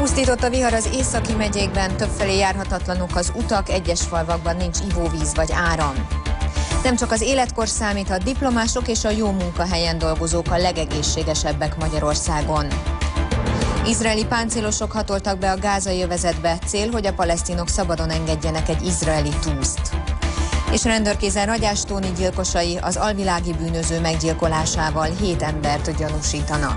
Pusztított a vihar az északi megyékben, többfelé járhatatlanok az utak, egyes falvakban nincs ivóvíz vagy áram. Nem csak az életkor számít, a diplomások és a jó munkahelyen dolgozók a legegészségesebbek Magyarországon. Izraeli páncélosok hatoltak be a gázai övezetbe, cél, hogy a palesztinok szabadon engedjenek egy izraeli túszt. És rendőrkézen Ragyás Tóni gyilkosai az alvilági bűnöző meggyilkolásával 7 embert gyanúsítanak.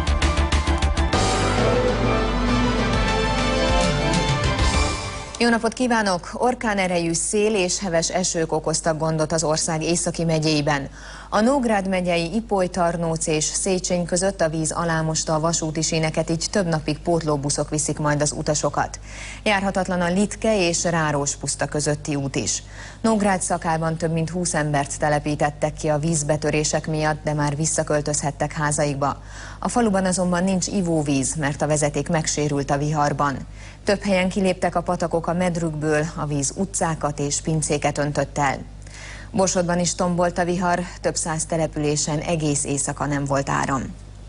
Jó napot kívánok! Orkánerejű szél és heves esők okoztak gondot az ország északi megyéiben. A Nógrád megyei Ipoly, Tarnóc és Széchenyi között a víz alámosta a vasúti síneket, így több napig pótlóbuszok viszik majd az utasokat. Járhatatlan a Litke és Ráros-puszta közötti út is. Nógrád szakában több mint 20 embert telepítettek ki a vízbetörések miatt, de már visszaköltözhettek házaikba. A faluban azonban nincs ivóvíz, mert a vezeték megsérült a viharban. Több helyen kiléptek a patakok a medrükből, a víz utcákat és pincéket öntött el. Borsodban is tombolt a vihar, több száz településen egész éjszaka nem volt áram.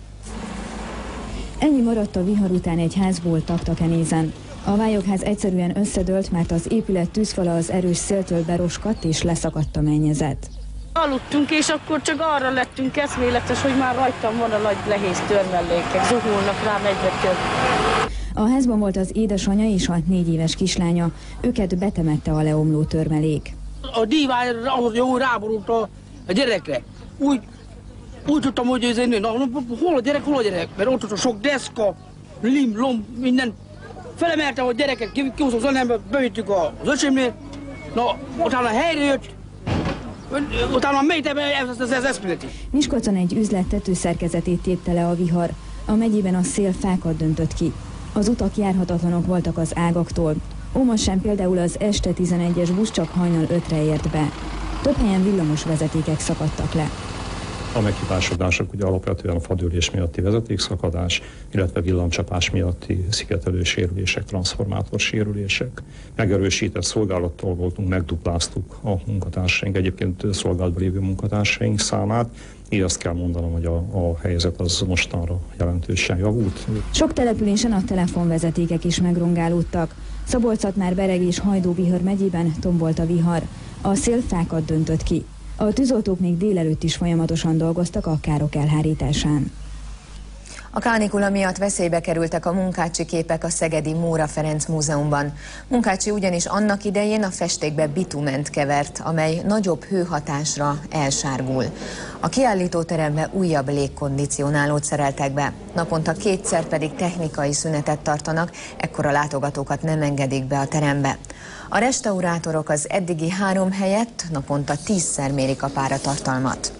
Ennyi maradt a vihar után egy házból Taktakenézen. A vályogház egyszerűen összedőlt, mert az épület tűzfala az erős széltől beroskadt és leszakadt a mennyezet. Aludtunk, és akkor csak arra lettünk eszméletes, hogy már rajtam van a nagy lehéz törmelékek, zuhulnak rám egyre több. A házban volt az édesanyja és a 4 éves kislánya, őket betemette a leomló törmelék. A divány jó ráborult a gyerekre. Úgy tudtam, hogy ez egy hol a gyerek, mert ott a sok deszka, lim, lomb, minden. Felemeltem a gyereket, kihúzom az anyámba, bevittük az öcsémnél, utána helyre jött, utána mélytem ez eszméleti. Miskolcon egy üzlet tetőszerkezetét tépte le a vihar, a megyében a szél fákat döntött ki. Az utak járhatatlanok voltak az ágaktól. Ómosen például az este 11-es busz csak hajnal 5-re ért be. Több helyen villamos vezetékek szakadtak le. A meghibásodások ugye alapvetően a fadőlés miatti vezetékszakadás, illetve villamcsapás miatti szigetelő sérülések, transformátor sérülések. Megerősített szolgálattól voltunk, megdupláztuk a munkatársaink, egyébként szolgálatban lévő munkatársaink számát. Így azt kell mondanom, hogy a helyzet az mostanra jelentősen javult. Sok településen a telefonvezetékek is megrongálódtak. Szabolcs-Szatmár, Bereg és Hajdú-Bihar megyében tombolt a vihar. A szél fákat döntött ki. A tűzoltók még délelőtt is folyamatosan dolgoztak a károk elhárításán. A kánikula miatt veszélybe kerültek a Munkácsi képek a szegedi Móra Ferenc Múzeumban. Munkácsi ugyanis annak idején a festékbe bitument kevert, amely nagyobb hőhatásra elsárgul. A kiállítóterembe újabb légkondicionálót szereltek be, naponta 2-szer pedig technikai szünetet tartanak, ekkor a látogatókat nem engedik be a terembe. A restaurátorok az eddigi 3 helyett naponta 10-szer mérik a páratartalmat.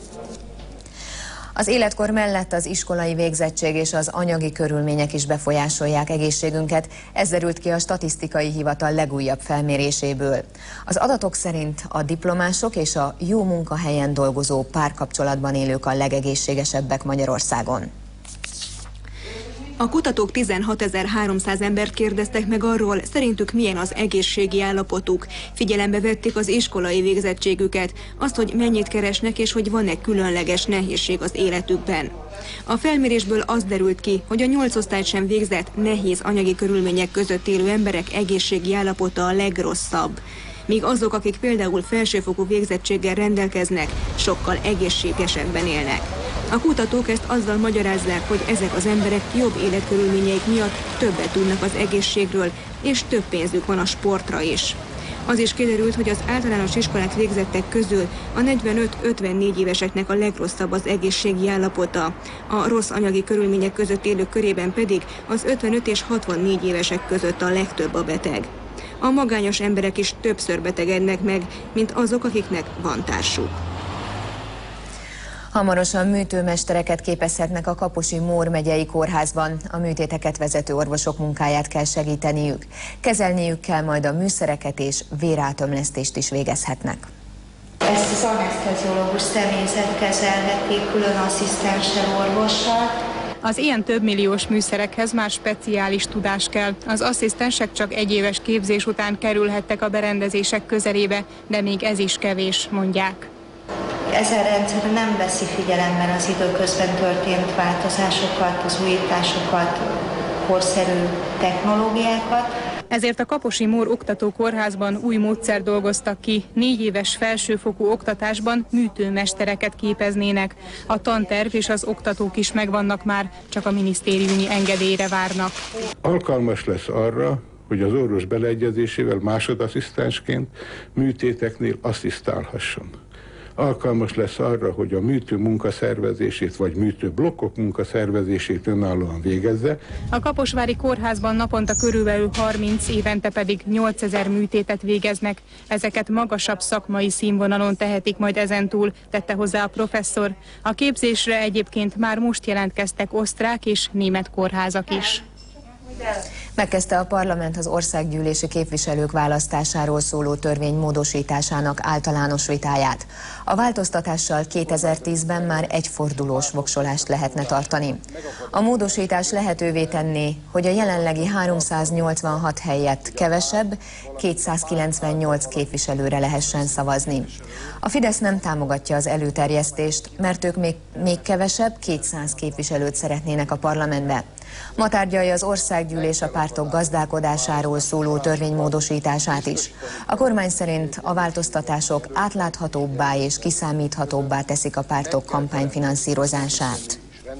Az életkor mellett az iskolai végzettség és az anyagi körülmények is befolyásolják egészségünket, ez derült ki a Statisztikai Hivatal legújabb felméréséből. Az adatok szerint a diplomások és a jó munkahelyen dolgozó párkapcsolatban élők a legegészségesebbek Magyarországon. A kutatók 16.300 embert kérdeztek meg arról, szerintük milyen az egészségi állapotuk. Figyelembe vették az iskolai végzettségüket, azt, hogy mennyit keresnek és hogy van-e különleges nehézség az életükben. A felmérésből az derült ki, hogy a 8 osztályt sem végzett, nehéz anyagi körülmények között élő emberek egészségi állapota a legrosszabb. Míg azok, akik például felsőfokú végzettséggel rendelkeznek, sokkal egészségesebben élnek. A kutatók ezt azzal magyarázzák, hogy ezek az emberek jobb életkörülményeik miatt többet tudnak az egészségről, és több pénzük van a sportra is. Az is kiderült, hogy az általános iskolát végzettek közül a 45-54 éveseknek a legrosszabb az egészségi állapota. A rossz anyagi körülmények között élők körében pedig az 55 és 64 évesek között a legtöbb a beteg. A magányos emberek is többször betegednek meg, mint azok, akiknek van társuk. Hamarosan műtőmestereket képezhetnek a Kaposi Mór megyei kórházban. A műtéteket vezető orvosok munkáját kell segíteniük. Kezelniük kell majd a műszereket és vérátömlesztést is végezhetnek. Ezt az aneszteziológus személyzet kezelheti külön asszisztenssel, orvossal. Az ilyen többmilliós műszerekhez már speciális tudás kell. Az asszisztensek csak 1 éves képzés után kerülhettek a berendezések közelébe, de még ez is kevés, mondják. Ezen rendszer nem veszi figyelembe az időközben történt változásokat, az újításokat, korszerű technológiákat. Ezért a Kaposi Mór Oktatókórházban új módszer dolgoztak ki. 4 éves felsőfokú oktatásban műtőmestereket képeznének. A tanterv és az oktatók is megvannak már, csak a minisztériumi engedélyre várnak. Alkalmas lesz arra, hogy az orvos beleegyezésével másodasszisztensként műtéteknél asszisztálhasson. Alkalmas lesz arra, hogy a műtő munkaszervezését vagy műtőblokkok munkaszervezését önállóan végezze. A Kaposvári Kórházban naponta körülbelül 30, évente pedig 8000 műtétet végeznek. Ezeket magasabb szakmai színvonalon tehetik majd ezentúl, tette hozzá a professzor. A képzésre egyébként már most jelentkeztek osztrák és német kórházak is. Megkezdte a parlament az országgyűlési képviselők választásáról szóló törvény módosításának általános vitáját. A változtatással 2010-ben már egyfordulós voksolást lehetne tartani. A módosítás lehetővé tenné, hogy a jelenlegi 386 helyett kevesebb, 298 képviselőre lehessen szavazni. A Fidesz nem támogatja az előterjesztést, mert ők még kevesebb, 200 képviselőt szeretnének a parlamentbe. Ma tárgyalja az országgyűlés a pártok gazdálkodásáról szóló törvénymódosítását is. A kormány szerint a változtatások átláthatóbbá és kiszámíthatóbbá teszik a pártok kampányfinanszírozását.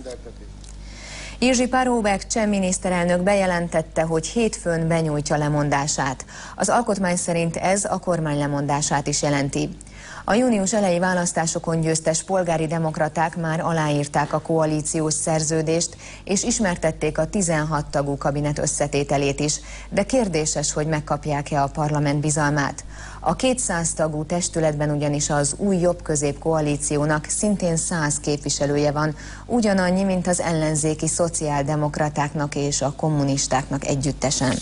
Jerzy Paroubek cseh miniszterelnök bejelentette, hogy hétfőn benyújtja lemondását. Az alkotmány szerint ez a kormány lemondását is jelenti. A június eleji választásokon győztes polgári demokraták már aláírták a koalíciós szerződést, és ismertették a 16 tagú kabinet összetételét is, de kérdéses, hogy megkapják-e a parlament bizalmát. A 200 tagú testületben ugyanis az új jobb-közép koalíciónak szintén 100 képviselője van, ugyanannyi, mint az ellenzéki szociáldemokratáknak és a kommunistáknak együttesen.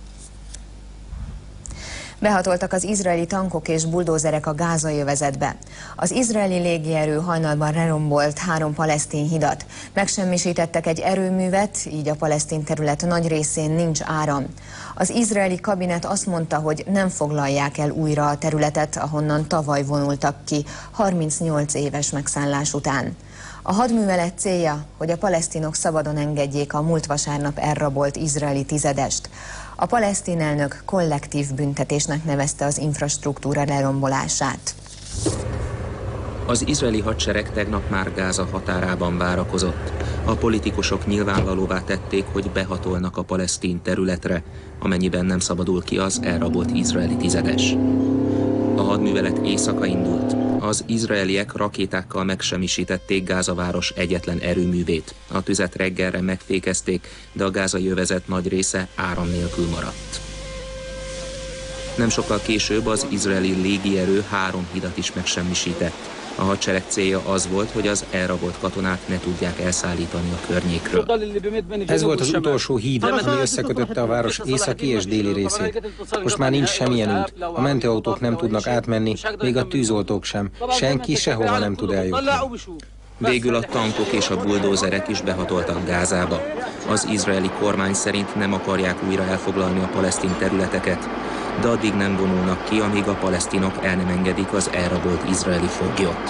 Behatoltak az izraeli tankok és buldózerek a gázai övezetbe. Az izraeli légierő hajnalban lerombolt 3 palesztin hidat. Megsemmisítettek egy erőművet, így a palesztin terület nagy részén nincs áram. Az izraeli kabinet azt mondta, hogy nem foglalják el újra a területet, ahonnan tavaly vonultak ki 38 éves megszállás után. A hadművelet célja, hogy a palesztinok szabadon engedjék a múlt vasárnap elrabolt izraeli tizedest. A palesztin elnök kollektív büntetésnek nevezte az infrastruktúra lerombolását. Az izraeli hadsereg tegnap már Gáza határában várakozott. A politikusok nyilvánvalóvá tették, hogy behatolnak a palesztin területre, amennyiben nem szabadul ki az elrabolt izraeli tizedes. A hadművelet éjszaka indult. Az izraeliek rakétákkal megsemmisítették Gáza város egyetlen erőművét. A tüzet reggelre megfékezték, de a gázai övezet nagy része áram nélkül maradt. Nem sokkal később az izraeli légierő 3 hidat is megsemmisített. A hadsereg célja az volt, hogy az elrabolt katonát ne tudják elszállítani a környékről. Ez volt az utolsó híd, ami összekötötte a város északi és déli részét. Most már nincs semmilyen út, a mentőautók nem tudnak átmenni, még a tűzoltók sem. Senki sehova nem tud eljutni. Végül a tankok és a buldózerek is behatoltak Gázába. Az izraeli kormány szerint nem akarják újra elfoglalni a palesztin területeket, de addig nem vonulnak ki, amíg a palesztinok el nem engedik az elrabolt izraeli foglyot.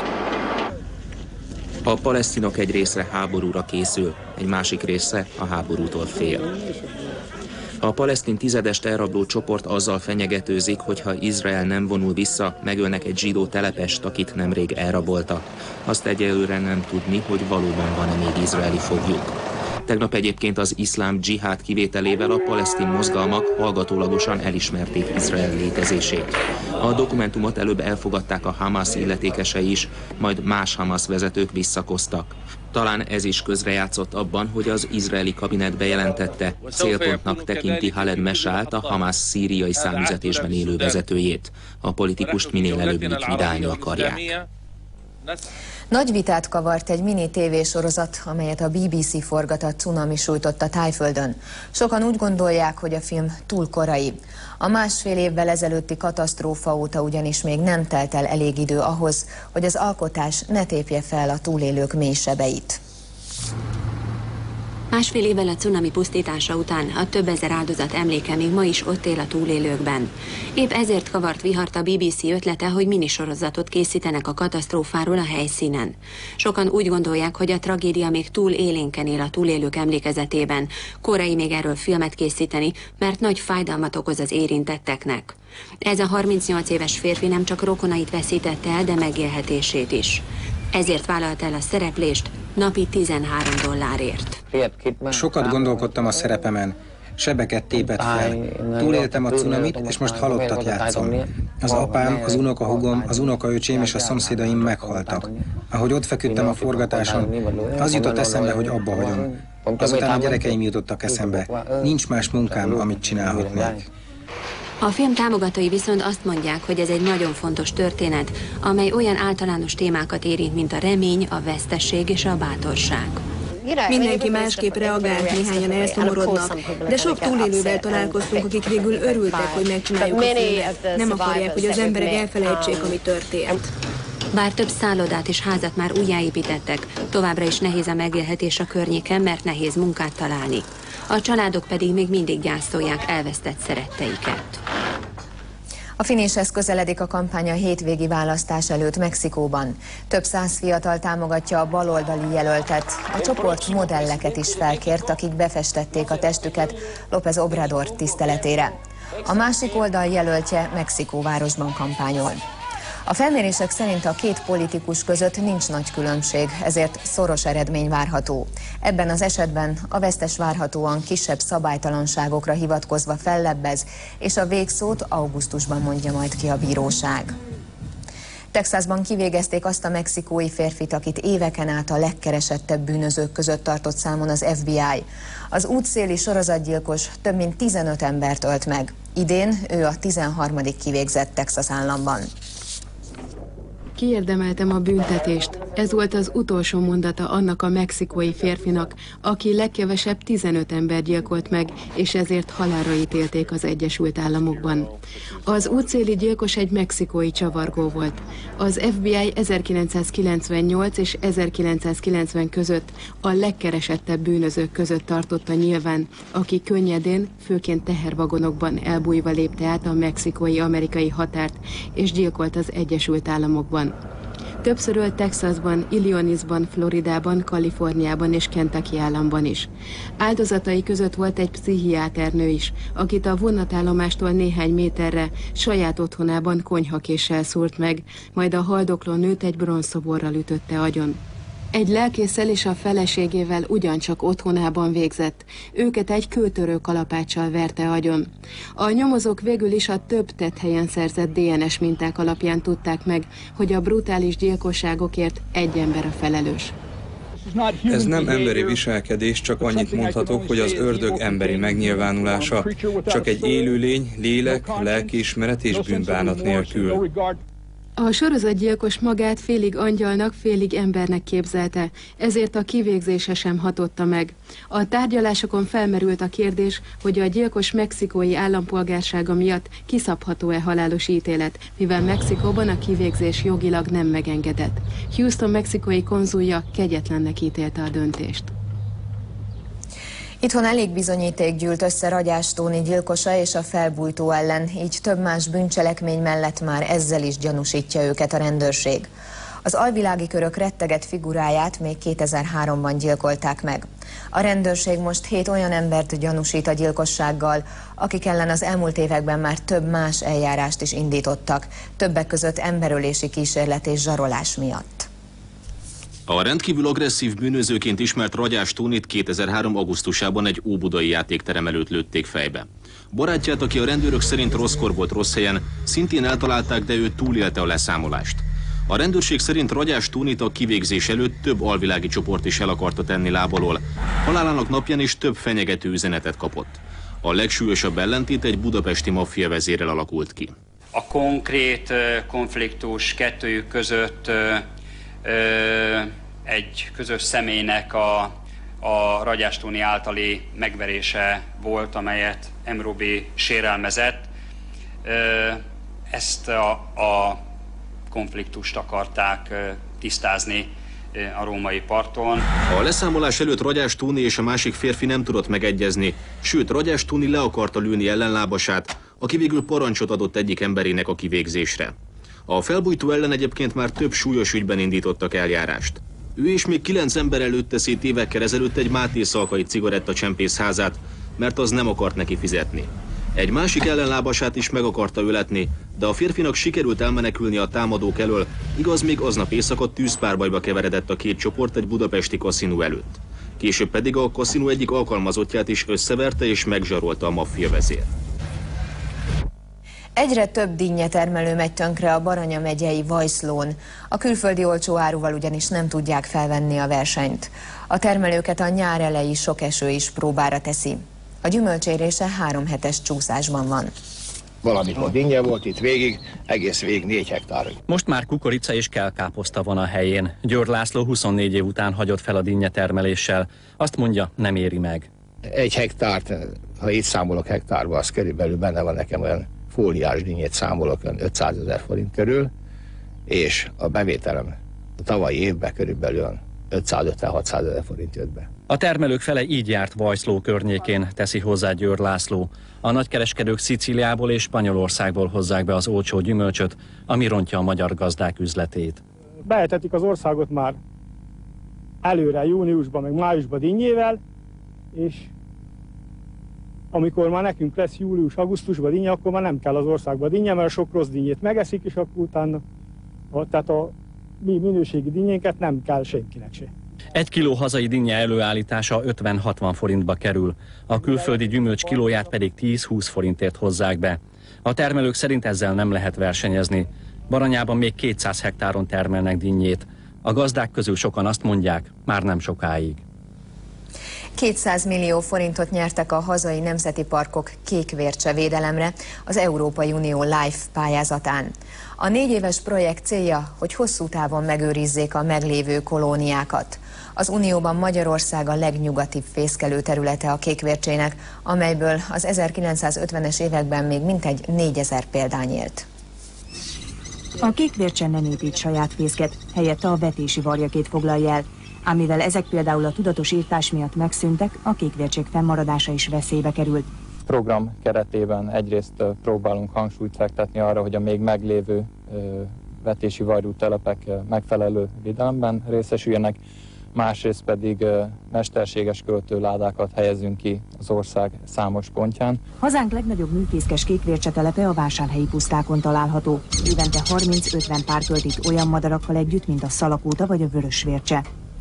A palesztinok egy része háborúra készül, egy másik része a háborútól fél. A palesztin tizedest elrabló csoport azzal fenyegetőzik, hogy ha Izrael nem vonul vissza, megölnek egy zsidó telepest, akit nemrég elraboltak. Azt egyelőre nem tudni, hogy valóban van-e még izraeli foglyuk. Tegnap egyébként az iszlám dzsihád kivételével a palesztin mozgalmak hallgatólagosan elismerték Izrael létezését. A dokumentumot előbb elfogadták a Hamas illetékesei is, majd más Hamas vezetők visszakoztak. Talán ez is közrejátszott abban, hogy az izraeli kabinet bejelentette, célpontnak tekinti Khaled Meshaalt, a Hamas szíriai számüzetésben élő vezetőjét. A politikust minél előbb likvidálni akarják. Nagy vitát kavart egy mini tévésorozat, amelyet a BBC forgat a cunami sújtotta Thaiföldön. Sokan úgy gondolják, hogy a film túl korai. A 1,5 évvel ezelőtti katasztrófa óta ugyanis még nem telt el elég idő ahhoz, hogy az alkotás ne tépje fel a túlélők mély sebeit. Másfél évvel a cunami pusztítása után a több ezer áldozat emléke még ma is ott él a túlélőkben. Épp ezért kavart vihart a BBC ötlete, hogy minisorozatot készítenek a katasztrófáról a helyszínen. Sokan úgy gondolják, hogy a tragédia még túl élénken él a túlélők emlékezetében. Korai még erről filmet készíteni, mert nagy fájdalmat okoz az érintetteknek. Ez a 38 éves férfi nem csak rokonait veszítette el, de megélhetését is. Ezért vállalt el a szereplést napi $13. Sokat gondolkodtam a szerepemen. Sebeket tépett fel. Túléltem a cunamit, és most halottat játszom. Az apám, az unokahúgom, az unokaöcsém és a szomszédaim meghaltak. Ahogy ott feküdtem a forgatáson, az jutott eszembe, hogy abba hagyom. Azután a gyerekeim jutottak eszembe. Nincs más munkám, amit csinálhatnék. A film támogatói viszont azt mondják, hogy ez egy nagyon fontos történet, amely olyan általános témákat érint, mint a remény, a vesztesség és a bátorság. Mindenki másképp reagált, néhányan elszomorodnak, de sok túlélővel találkoztunk, akik végül örültek, hogy megcsináljuk a filmet. Nem akarják, hogy az emberek elfelejtsék, ami történt. Bár több szállodát és házat már újjáépítettek, továbbra is nehéz a megélhetés a környéken, mert nehéz munkát találni. A családok pedig még mindig gyászolják elvesztett szeretteiket. A finishez közeledik a kampány a hétvégi választás előtt Mexikóban. Több száz fiatal támogatja a baloldali jelöltet. A csoport modelleket is felkért, akik befestették a testüket López Obrador tiszteletére. A másik oldal jelöltje Mexikóvárosban kampányol. A felmérések szerint a két politikus között nincs nagy különbség, ezért szoros eredmény várható. Ebben az esetben a vesztes várhatóan kisebb szabálytalanságokra hivatkozva fellebbez, és a végszót augusztusban mondja majd ki a bíróság. Texasban kivégezték azt a mexikói férfit, akit éveken át a legkeresettebb bűnözők között tartott számon az FBI. Az útszéli sorozatgyilkos több mint 15 embert ölt meg. Idén ő a 13. kivégzett Texas államban. Kiérdemeltem a büntetést. Ez volt az utolsó mondata annak a mexikói férfinak, aki legkevesebb 15 ember gyilkolt meg, és ezért halálra ítélték az Egyesült Államokban. Az útszéli gyilkos egy mexikói csavargó volt. Az FBI 1998 és 1990 között a legkeresettebb bűnözők között tartotta nyilván, aki könnyedén, főként tehervagonokban elbújva lépte át a mexikói-amerikai határt, és gyilkolt az Egyesült Államokban. Többször ölt Texasban, Illinoisban, Floridában, Kaliforniában és Kentucky államban is. Áldozatai között volt egy pszichiáternő is, akit a vonatállomástól néhány méterre saját otthonában konyhakéssel szúrt meg, majd a haldokló nőt egy bronzszoborral ütötte agyon. Egy lelkésszel és a feleségével ugyancsak otthonában végzett. Őket egy kőtörő kalapáccsal verte agyon. A nyomozók végül is a több tetthelyen szerzett DNS minták alapján tudták meg, hogy a brutális gyilkosságokért egy ember a felelős. Ez nem emberi viselkedés, csak annyit mondhatok, hogy az ördög emberi megnyilvánulása, csak egy élőlény, lélek, lelkiismeret és bűnbánat nélkül. A sorozatgyilkos magát félig angyalnak, félig embernek képzelte, ezért a kivégzése sem hatotta meg. A tárgyalásokon felmerült a kérdés, hogy a gyilkos mexikói állampolgársága miatt kiszabható-e halálos ítélet, mivel Mexikóban a kivégzés jogilag nem megengedett. Houston mexikói konzulja kegyetlennek ítélte a döntést. Itthon elég bizonyíték gyűlt össze Ragyás Tóni gyilkosa és a felbújtó ellen, így több más bűncselekmény mellett már ezzel is gyanúsítja őket a rendőrség. Az alvilági körök retteget figuráját még 2003-ban gyilkolták meg. A rendőrség most 7 olyan embert gyanúsít a gyilkossággal, akik ellen az elmúlt években már több más eljárást is indítottak, többek között emberölési kísérlet és zsarolás miatt. A rendkívül agresszív bűnözőként ismert Ragyás Tónit 2003. augusztusában egy óbudai játékterem előtt lőtték fejbe. Barátját, aki a rendőrök szerint rosszkor volt rossz helyen, szintén eltalálták, de ő túlélte a leszámolást. A rendőrség szerint Ragyás Tónit a kivégzés előtt több alvilági csoport is el akarta tenni lábalól. Halálának napján is több fenyegető üzenetet kapott. A legsúlyosabb ellentét egy budapesti maffia vezérrel alakult ki. A konkrét konfliktus kettőjük között egy közös személynek a Ragyás Tóni általi megverése volt, amelyet M. Robi sérelmezett. Ezt a konfliktust akarták tisztázni a római parton. A leszámolás előtt Ragyás Tóni és a másik férfi nem tudott megegyezni, sőt Ragyás Tóni le akarta lőni ellenlábasát, aki végül parancsot adott egyik emberének a kivégzésre. A felbujtó ellen egyébként már több súlyos ügyben indítottak eljárást. Ő és még 9 ember előtte szét évekkel ezelőtt egy Máté Szalkai cigarettacsempész házát, mert az nem akart neki fizetni. Egy másik ellenlábasát is meg akarta öletni, de a férfinak sikerült elmenekülni a támadók elől, igaz, még aznap éjszaka tűzpárbajba keveredett a két csoport egy budapesti kaszinó előtt. Később pedig a kaszinó egyik alkalmazottját is összeverte és megzsarolta a maffia vezér. Egyre több dinnyetermelő megy tönkre a Baranya megyei Vajszlón. A külföldi olcsó áruval ugyanis nem tudják felvenni a versenyt. A termelőket a nyár eleji sok eső is próbára teszi. A gyümölcsérése 3 hetes csúszásban van. Valamikor dinnye volt itt végig, egész végig 4 hektár. Most már kukorica és kellkáposzta van a helyén. Győr László 24 év után hagyott fel a dinnyetermeléssel. Azt mondja, nem éri meg. 1 hektárt, ha itt számolok hektárba, az körülbelül benne van nekem olyan fóliás dinnyét számolok, olyan 500 000 forint körül, és a bevételem a tavalyi évben körülbelül 550-600 000 forint jött be. A termelők fele így járt Vajszló környékén, teszi hozzá Győr László. A nagykereskedők Szicíliából és Spanyolországból hozzák be az olcsó gyümölcsöt, ami rontja a magyar gazdák üzletét. Beetetik az országot már előre júniusban, meg májusban dinnyével, és amikor már nekünk lesz július-augusztusban dinnye, akkor már nem kell az országba dinnye, mert sok rossz dinnyét megeszik, és akkor utána tehát a mi minőségi dinnyénket nem kell senkinek se. 1 kiló hazai dinnye előállítása 50-60 forintba kerül, a külföldi gyümölcs kilóját pedig 10-20 forintért hozzák be. A termelők szerint ezzel nem lehet versenyezni. Baranyában még 200 hektáron termelnek dinnyét. A gazdák közül sokan azt mondják, már nem sokáig. 200 millió forintot nyertek a hazai nemzeti parkok kékvércse védelemre az Európai Unió LIFE pályázatán. A 4 éves projekt célja, hogy hosszú távon megőrizzék a meglévő kolóniákat. Az Unióban Magyarország a legnyugatibb fészkelő területe a kékvércsének, amelyből az 1950-es években még mintegy 4000 példány élt. A kékvércse nem épít saját fészket, helyette a vetési varjakét foglalja el. Ám mivel ezek például a tudatos írtás miatt megszűntek, a kékvércsék fennmaradása is veszélybe került. Program keretében egyrészt próbálunk hangsúlyt fektetni arra, hogy a még meglévő vetési varjú telepek megfelelő védelemben részesüljenek, másrészt pedig mesterséges költőládákat helyezünk ki az ország számos pontján. Hazánk legnagyobb műfészkes kékvércse telepe a vásárhelyi pusztákon található. Évente 30-50 pár költik olyan madarakkal együtt, mint a szalakóta vagy a vörösvércse.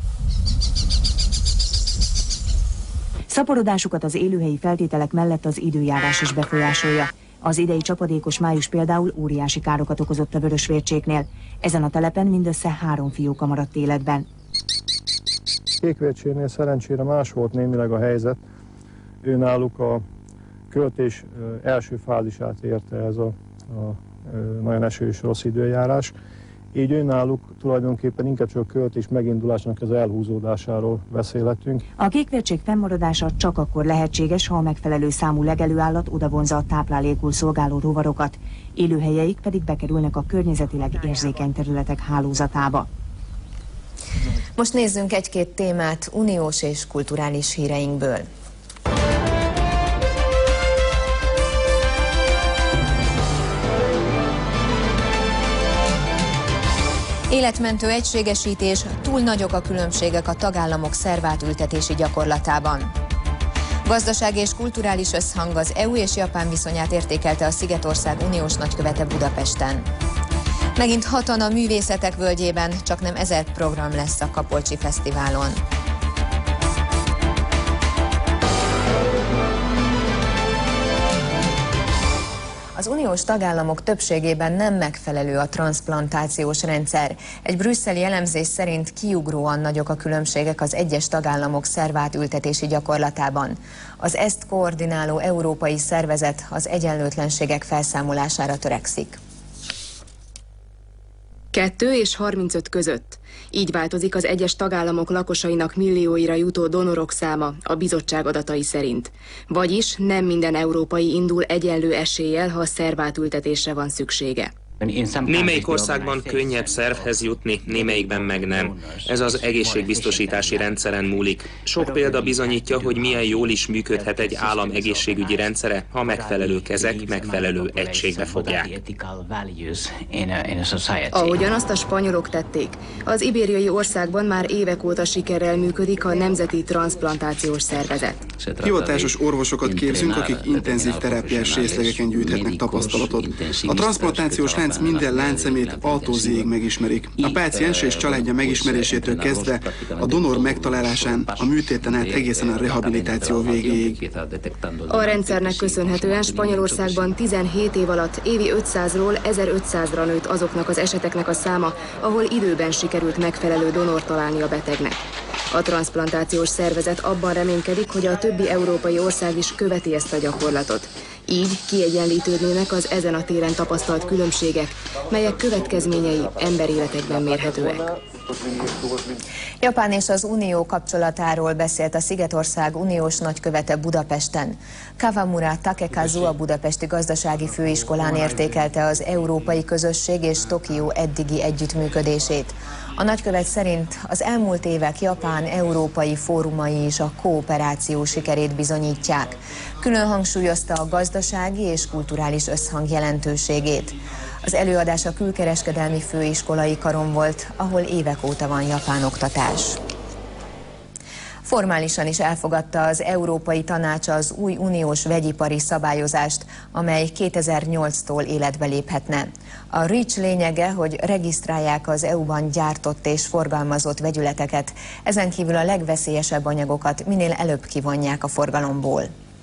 Szaporodásukat az élőhelyi feltételek mellett az időjárás is befolyásolja. Az idei csapadékos május például óriási károkat okozott a vörösvércséknél. Ezen a telepen mindössze 3 fióka maradt életben. Kékvércsénél szerencsére más volt némileg a helyzet. Őnáluk a költés első fázisát érte ez a nagyon esős rossz időjárás. Így önnáluk tulajdonképpen inkább csak a költés megindulásnak az elhúzódásáról beszélhetünk. A kékvércsék fennmaradása csak akkor lehetséges, ha a megfelelő számú legelőállat odavonza a táplálékul szolgáló rovarokat, élőhelyeik pedig bekerülnek a környezetileg érzékeny területek hálózatába. Most nézzünk egy-két témát uniós és kulturális híreinkből. Életmentő egységesítés, túl nagyok a különbségek a tagállamok szervátültetési gyakorlatában. Gazdasági és kulturális összhang, az EU és Japán viszonyát értékelte a Szigetország uniós nagykövete Budapesten. Megint 6-an a művészetek völgyében, csaknem 1000 program lesz a Kapolcsi Fesztiválon. Az uniós tagállamok többségében nem megfelelő a transzplantációs rendszer. Egy brüsszeli elemzés szerint kiugróan nagyok a különbségek az egyes tagállamok szervátültetési gyakorlatában. Az ezt koordináló európai szervezet az egyenlőtlenségek felszámolására törekszik. 2 és 35 között. Így változik az egyes tagállamok lakosainak millióira jutó donorok száma a bizottság adatai szerint. Vagyis nem minden európai indul egyenlő eséllyel, ha szervátültetésre van szüksége. Némelyik országban könnyebb szervhez jutni, némelyikben meg nem. Ez az egészségbiztosítási rendszeren múlik. Sok példa bizonyítja, hogy milyen jól is működhet egy állam egészségügyi rendszere, ha megfelelő kezek megfelelő egységbe fogják. Ahogyan azt a spanyolok tették, az ibériai országban már évek óta sikerrel működik a Nemzeti Transzplantációs Szervezet. Hivatásos orvosokat képzünk, akik intenzív terápiás részlegeken gyűjthetnek tapasztalatot. A transzplantációs lánc minden láncszemét A-tól Z-ig megismerik. A páciens és családja megismerésétől kezdve a donor megtalálásán, a műtéten át egészen a rehabilitáció végéig. A rendszernek köszönhetően Spanyolországban 17 év alatt évi 500-ról 1500-ra nőtt azoknak az eseteknek a száma, ahol időben sikerült megfelelő donort találni a betegnek. A transzplantációs szervezet abban reménykedik, hogy a többi európai ország is követi ezt a gyakorlatot. Így kiegyenlítődnének az ezen a téren tapasztalt különbségek, melyek következményei emberéletekben mérhetőek. Japán és az Unió kapcsolatáról beszélt a Szigetország uniós nagykövete Budapesten. Kawamura Takekazu a Budapesti Gazdasági Főiskolán értékelte az európai közösség és Tokió eddigi együttműködését. A nagykövet szerint az elmúlt évek Japán-európai fórumai is a kooperáció sikerét bizonyítják. Külön hangsúlyozta a gazdasági és kulturális összhang jelentőségét. Az előadás a Külkereskedelmi Főiskolai Karon volt, ahol évek óta van japán oktatás. Formálisan is elfogadta az Európai Tanács az új uniós vegyipari szabályozást, amely 2008-tól életbe léphetne. A REACH lényege, hogy regisztrálják az EU-ban gyártott és forgalmazott vegyületeket, ezen kívül a legveszélyesebb anyagokat minél előbb kivonják a forgalomból.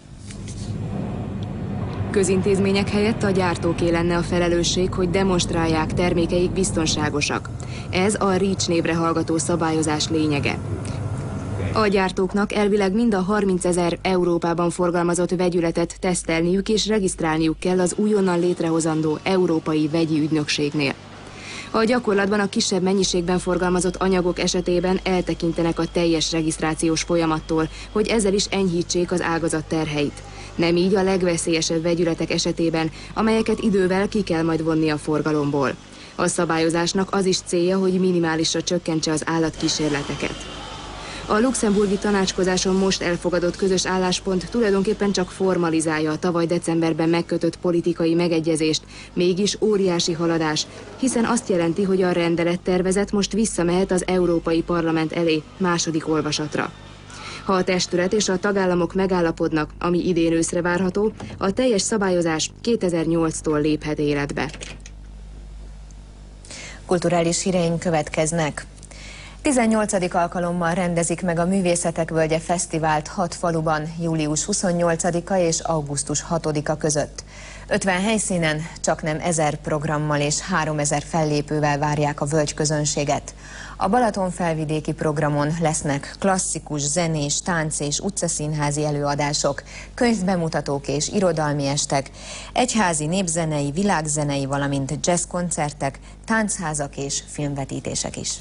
Közintézmények helyett a gyártóké lenne a felelősség, hogy demonstrálják, termékeik biztonságosak. Ez a REACH névre hallgató szabályozás lényege. A gyártóknak elvileg mind a 30 000 Európában forgalmazott vegyületet tesztelniük és regisztrálniuk kell az újonnan létrehozandó Európai Vegyi Ügynökségnél. A gyakorlatban a kisebb mennyiségben forgalmazott anyagok esetében eltekintenek a teljes regisztrációs folyamattól, hogy ezzel is enyhítsék az ágazat terheit. Nem így a legveszélyesebb vegyületek esetében, amelyeket idővel ki kell majd vonni a forgalomból. A szabályozásnak az is célja, hogy minimálisra csökkentse az állatkísérleteket. A luxemburgi tanácskozáson most elfogadott közös álláspont tulajdonképpen csak formalizálja a tavaly decemberben megkötött politikai megegyezést, mégis óriási haladás, hiszen azt jelenti, hogy a rendelettervezet most visszamehet az Európai Parlament elé második olvasatra. Ha a testület és a tagállamok megállapodnak, ami idén őszre várható, a teljes szabályozás 2008-tól léphet életbe. Kulturális híreink következnek. 18. alkalommal rendezik meg a Művészetek Völgye Fesztivált 6 faluban július 28-a és augusztus 6-a között. 50 helyszínen csaknem 1000 programmal és 3000 fellépővel várják a völgy közönséget. A Balatonfelvidéki programon lesznek klasszikus, zenés, tánc és utcaszínházi előadások, könyvbemutatók és irodalmi estek, egyházi, népzenei, világzenei, valamint jazzkoncertek, táncházak és filmvetítések is.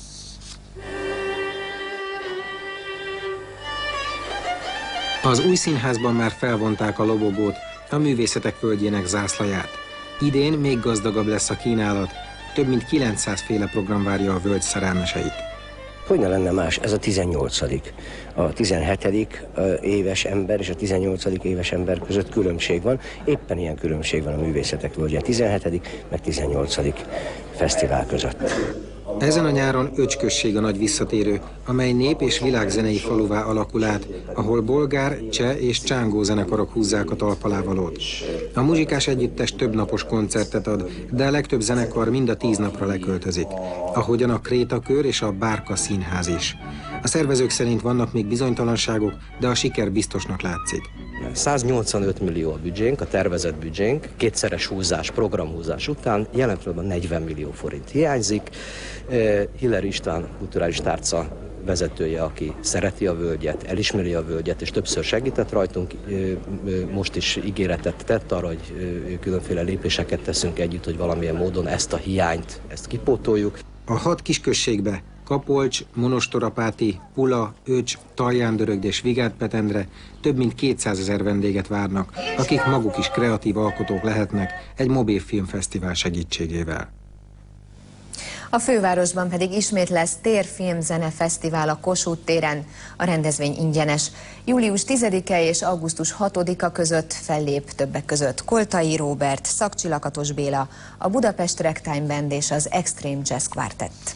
Az új színházban már felvonták a lobogót, a Művészetek Völgyének zászlaját. Idén még gazdagabb lesz a kínálat, több mint 900 féle program várja a völgy szerelmeseit. Hogy ne lenne más? Ez a 18. A 17. éves ember és a 18. éves ember között különbség van. Éppen ilyen különbség van a Művészetek Völgye 17. meg 18. fesztivál között. Ezen a nyáron Öcs község a nagy visszatérő, amely nép- és világzenei faluvá alakul át, ahol bolgár, cseh és csángó zenekarok húzzák a talpalávalót. A muzsikás együttes több napos koncertet ad, de a legtöbb zenekar mind a 10 napra leköltözik, ahogyan a Krétakör és a Bárka színház is. A szervezők szerint vannak még bizonytalanságok, de a siker biztosnak látszik. 185 millió a büdzsénk, a tervezett büdzsénk, kétszeres húzás, programhúzás után jelen pillanatban 40 millió forint hiányzik. Hiller István, kulturális tárca vezetője, aki szereti a völgyet, elismeri a völgyet, és többször segített rajtunk, most is ígéretet tett arra, hogy különféle lépéseket teszünk együtt, hogy valamilyen módon ezt a hiányt, ezt kipótoljuk. A 6 kisközségbe, Kapolcs, Monostorapáti, Pula, Öcs, Taljándörögd és Vigádpetendre több mint 200 000 vendéget várnak, akik maguk is kreatív alkotók lehetnek egy mobil filmfesztivál segítségével. A fővárosban pedig ismét lesz tér-film-zene fesztivál a Kossuth téren. A rendezvény ingyenes. Július 10-e és augusztus 6-a között fellép többek között Koltai Róbert, Szakcsi Lakatos Béla, a Budapest Ragtime Band és az Extreme Jazz Quartet.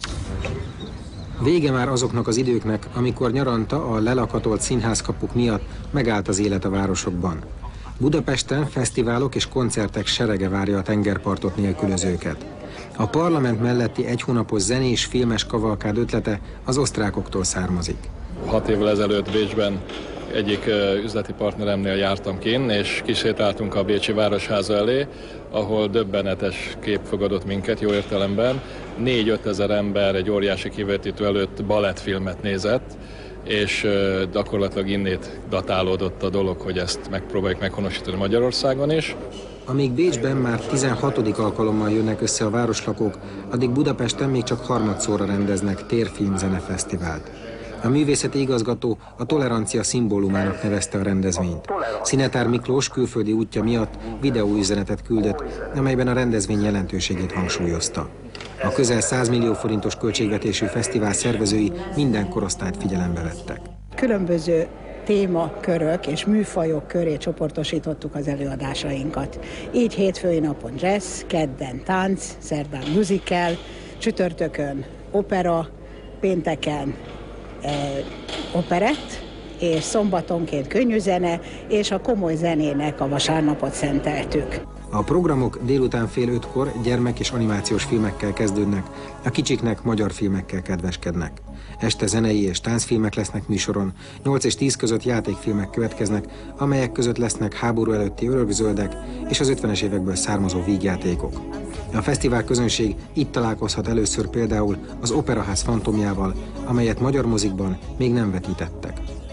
Vége már azoknak az időknek, amikor nyaranta a lelakatolt színházkapuk miatt megállt az élet a városokban. Budapesten fesztiválok és koncertek serege várja a tengerpartot nélkülözőket. A parlament melletti egy hónapos zenés, filmes kavalkád ötlete az osztrákoktól származik. 6 évvel ezelőtt Bécsben egyik üzleti partneremnél jártam kinn, és kisétáltunk a bécsi városháza elé, ahol döbbenetes kép fogadott minket, jó értelemben. 4-5 ezer ember egy óriási kivetítő előtt balettfilmet nézett, és gyakorlatilag innét datálódott a dolog, hogy ezt megpróbáljuk meghonosítani Magyarországon is. Amíg Bécsben már 16. alkalommal jönnek össze a városlakók, addig Budapesten még csak harmadszorra rendeznek térfilmzene fesztivált. A művészeti igazgató a tolerancia szimbólumának nevezte a rendezvényt. Szinetár Miklós külföldi útja miatt videóüzenetet küldött, amelyben a rendezvény jelentőségét hangsúlyozta. A közel 100 millió forintos költségvetésű fesztivál szervezői minden korosztályt figyelembe vettek. Különböző témakörök és műfajok köré csoportosítottuk az előadásainkat. Így hétfői napon jazz, kedden tánc, szerdán musical, csütörtökön opera, pénteken operett, és szombatonként könnyűzene, és a komoly zenének a vasárnapot szenteltük. A programok délután fél 5-kor gyermek- és animációs filmekkel kezdődnek, a kicsiknek magyar filmekkel kedveskednek. Este zenei és táncfilmek lesznek műsoron, 8 és 10 között játékfilmek következnek, amelyek között lesznek háború előtti örökzöldek és az 50-es évekből származó vígjátékok. A fesztivál közönség itt találkozhat először például az Operaház fantomjával, amelyet magyar mozikban még nem vetítettek.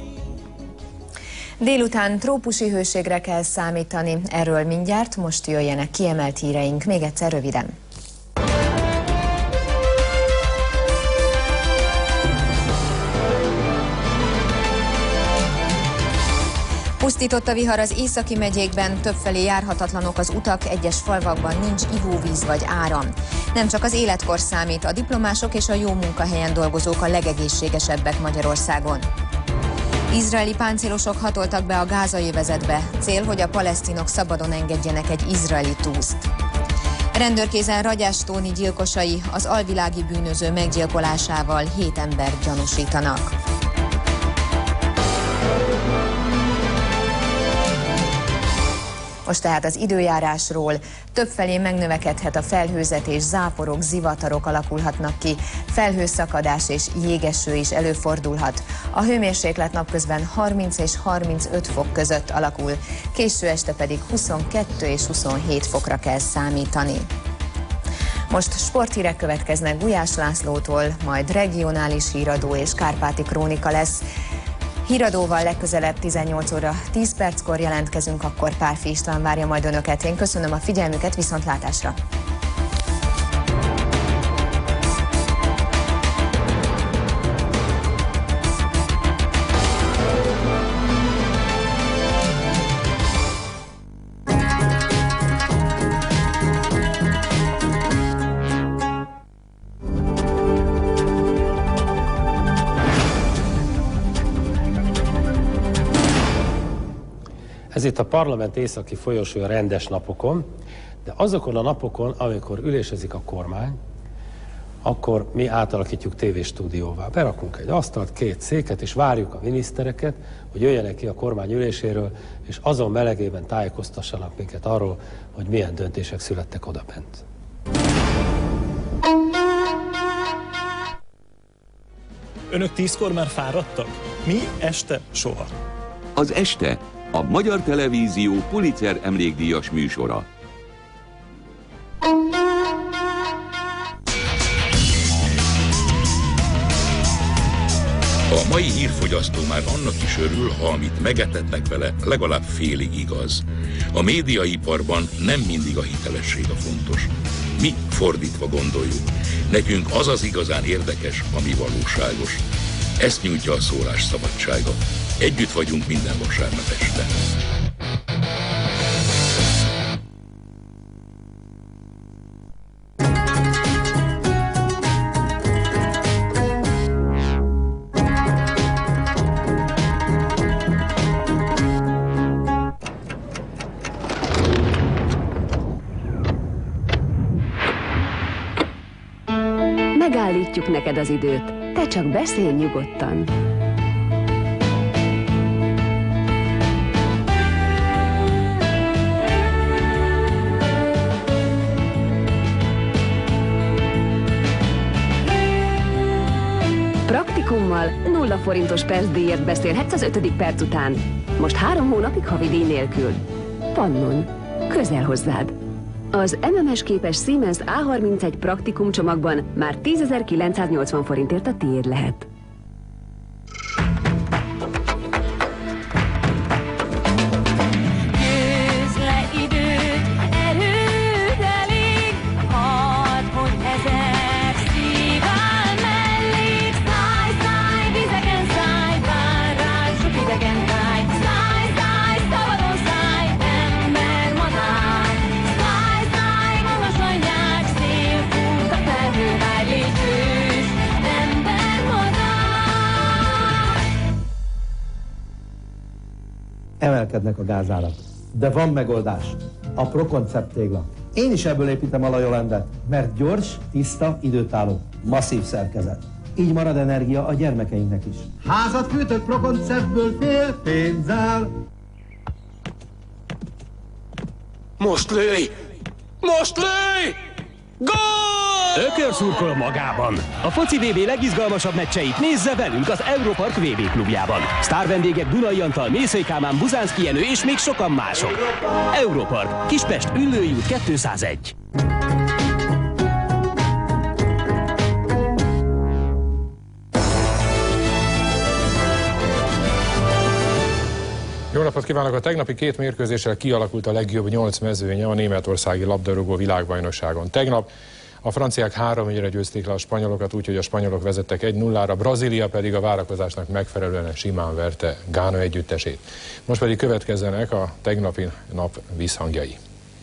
Délután trópusi hőségre kell számítani, erről mindjárt, most jöjjenek kiemelt híreink, még egyszer röviden. Pusztított a vihar az északi megyékben, többfelé járhatatlanok az utak, egyes falvakban nincs ivóvíz vagy áram. Nem csak az életkor számít, a diplomások és a jó munkahelyen dolgozók a legegészségesebbek Magyarországon. Izraeli páncélosok hatoltak be a gázai övezetbe. Cél, hogy a palesztinok szabadon engedjenek egy izraeli túszt. Rendőrkézen Ragyás Tóni gyilkosai az alvilági bűnöző meggyilkolásával 7 embert gyanúsítanak. Most tehát az időjárásról. Többfelé megnövekedhet a felhőzet és záporok, zivatarok alakulhatnak ki. Felhőszakadás és jégeső is előfordulhat. A hőmérséklet napközben 30 és 35 fok között alakul. Késő este pedig 22 és 27 fokra kell számítani. Most sporthírek következnek Gulyás Lászlótól, majd regionális híradó és kárpáti krónika lesz. Híradóval legközelebb 18 óra 10 perckor jelentkezünk, akkor Pálfi István várja majd önöket. Én köszönöm a figyelmüket, viszontlátásra! Ez itt a parlament északi folyosója rendes napokon, de azokon a napokon, amikor ülésezik a kormány, akkor mi átalakítjuk tévéstúdióvá. Berakunk egy asztalt, 2 széket, és várjuk a minisztereket, hogy jöjjenek ki a kormány üléséről, és azon melegében tájékoztassanak minket arról, hogy milyen döntések születtek odabent. Önök 10-kor már fáradtak? Mi este soha. Az Este, a Magyar Televízió Pulitzer emlékdíjas műsora. A mai hírfolyam fogyasztó már annak is örül, ha amit megetetnek vele, legalább félig igaz. A médiaiparban nem mindig a hitelesség a fontos. Mi fordítva gondoljuk. Nekünk az az igazán érdekes, ami valóságos. Ezt nyújtja a szólásszabadsága. Együtt vagyunk minden vasárnap este. Megállítjuk neked az időt. Te csak beszélj nyugodtan. Praktikummal 0 forintos percdíjat beszélhetsz az 5. perc után. Most 3 hónapig havidíj nélkül. Pannon. Közel hozzád. Az MMS képes Siemens A31 praktikum csomagban már 10.980 forintért a tiéd lehet. Emelkednek a gázárak. De van megoldás. A Proconcept tégla. Én is ebből építem a Lajolandet, mert gyors, tiszta, időtálló, masszív szerkezet. Így marad energia a gyermekeinknek is. Házat fűtök Proconceptből fél pénzzel. Most lőj! Most lőj! Gól! Ökörszurkoló magában. A foci VB legizgalmasabb meccseit nézze velünk az Europark VB klubjában. Sztárvendégek Dunai Antal, Mészöly Kálmán, Buzánszky Jenő és még sokan mások. Europark, Kispest, Üllői út 201. Jó napot kívánok! A tegnapi 2 mérkőzéssel kialakult a legjobb 8 mezőnye a németországi labdarúgó világbajnokságon. Tegnap a franciák 3-1-re győzték le a spanyolokat, úgyhogy a spanyolok vezettek 1-0-ra, Brazília pedig a várakozásnak megfelelően simán verte Gána együttesét. Most pedig következzenek a tegnapi nap visszhangjai.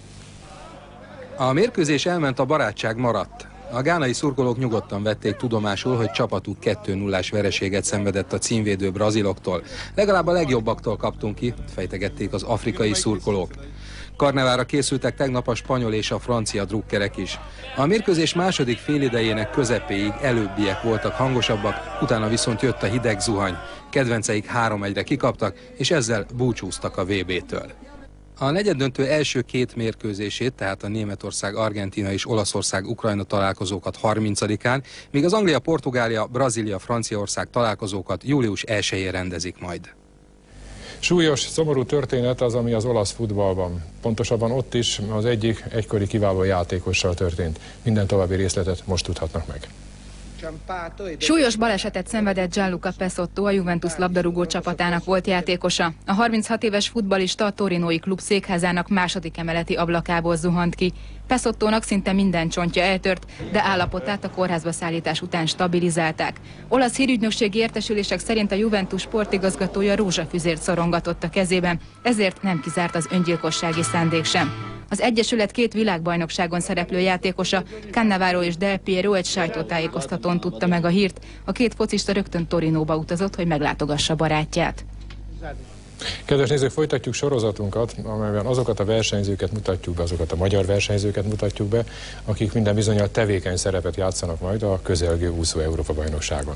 A mérkőzés elment, a barátság maradt. A gánai szurkolók nyugodtan vették tudomásul, hogy csapatuk 2-0-ás vereséget szenvedett a címvédő braziloktól. Legalább a legjobbaktól kaptunk ki, fejtegették az afrikai szurkolók. Karnevára készültek tegnap a spanyol és a francia drukkerek is. A mérkőzés második félidejének közepéig előbbiek voltak hangosabbak, utána viszont jött a hideg zuhany. Kedvenceik 3-1-re kikaptak, és ezzel búcsúztak a VB-től. A negyeddöntő első 2 mérkőzését, tehát a Németország, Argentína és Olaszország-Ukrajna találkozókat 30-án, míg az Anglia, Portugália, Brazília, Franciaország találkozókat július 1-én rendezik majd. Súlyos, szomorú történet az, ami az olasz futballban. Pontosabban ott is az egyik egykori kiváló játékossal történt. Minden további részletet most tudhatnak meg. Súlyos balesetet szenvedett Gianluca Pesotto, a Juventus labdarúgó csapatának volt játékosa. A 36 éves futballista a torinói klub székházának második emeleti ablakából zuhant ki. Pesottónak szinte minden csontja eltört, de állapotát a kórházba szállítás után stabilizálták. Olasz hírügynökségi értesülések szerint a Juventus sportigazgatója rózsafüzért szorongatott a kezében, ezért nem kizárt az öngyilkossági szándék sem. Az Egyesület 2 világbajnokságon szereplő játékosa, Cannavaro és Del Piero egy sajtótájékoztatón tudta meg a hírt. A 2 focista rögtön Torinóba utazott, hogy meglátogassa barátját. Kedves nézők, folytatjuk sorozatunkat, amelyben azokat a versenyzőket mutatjuk be, azokat a magyar versenyzőket mutatjuk be, akik minden bizonnyal tevékeny szerepet játszanak majd a közelgő úszó Európa-bajnokságon.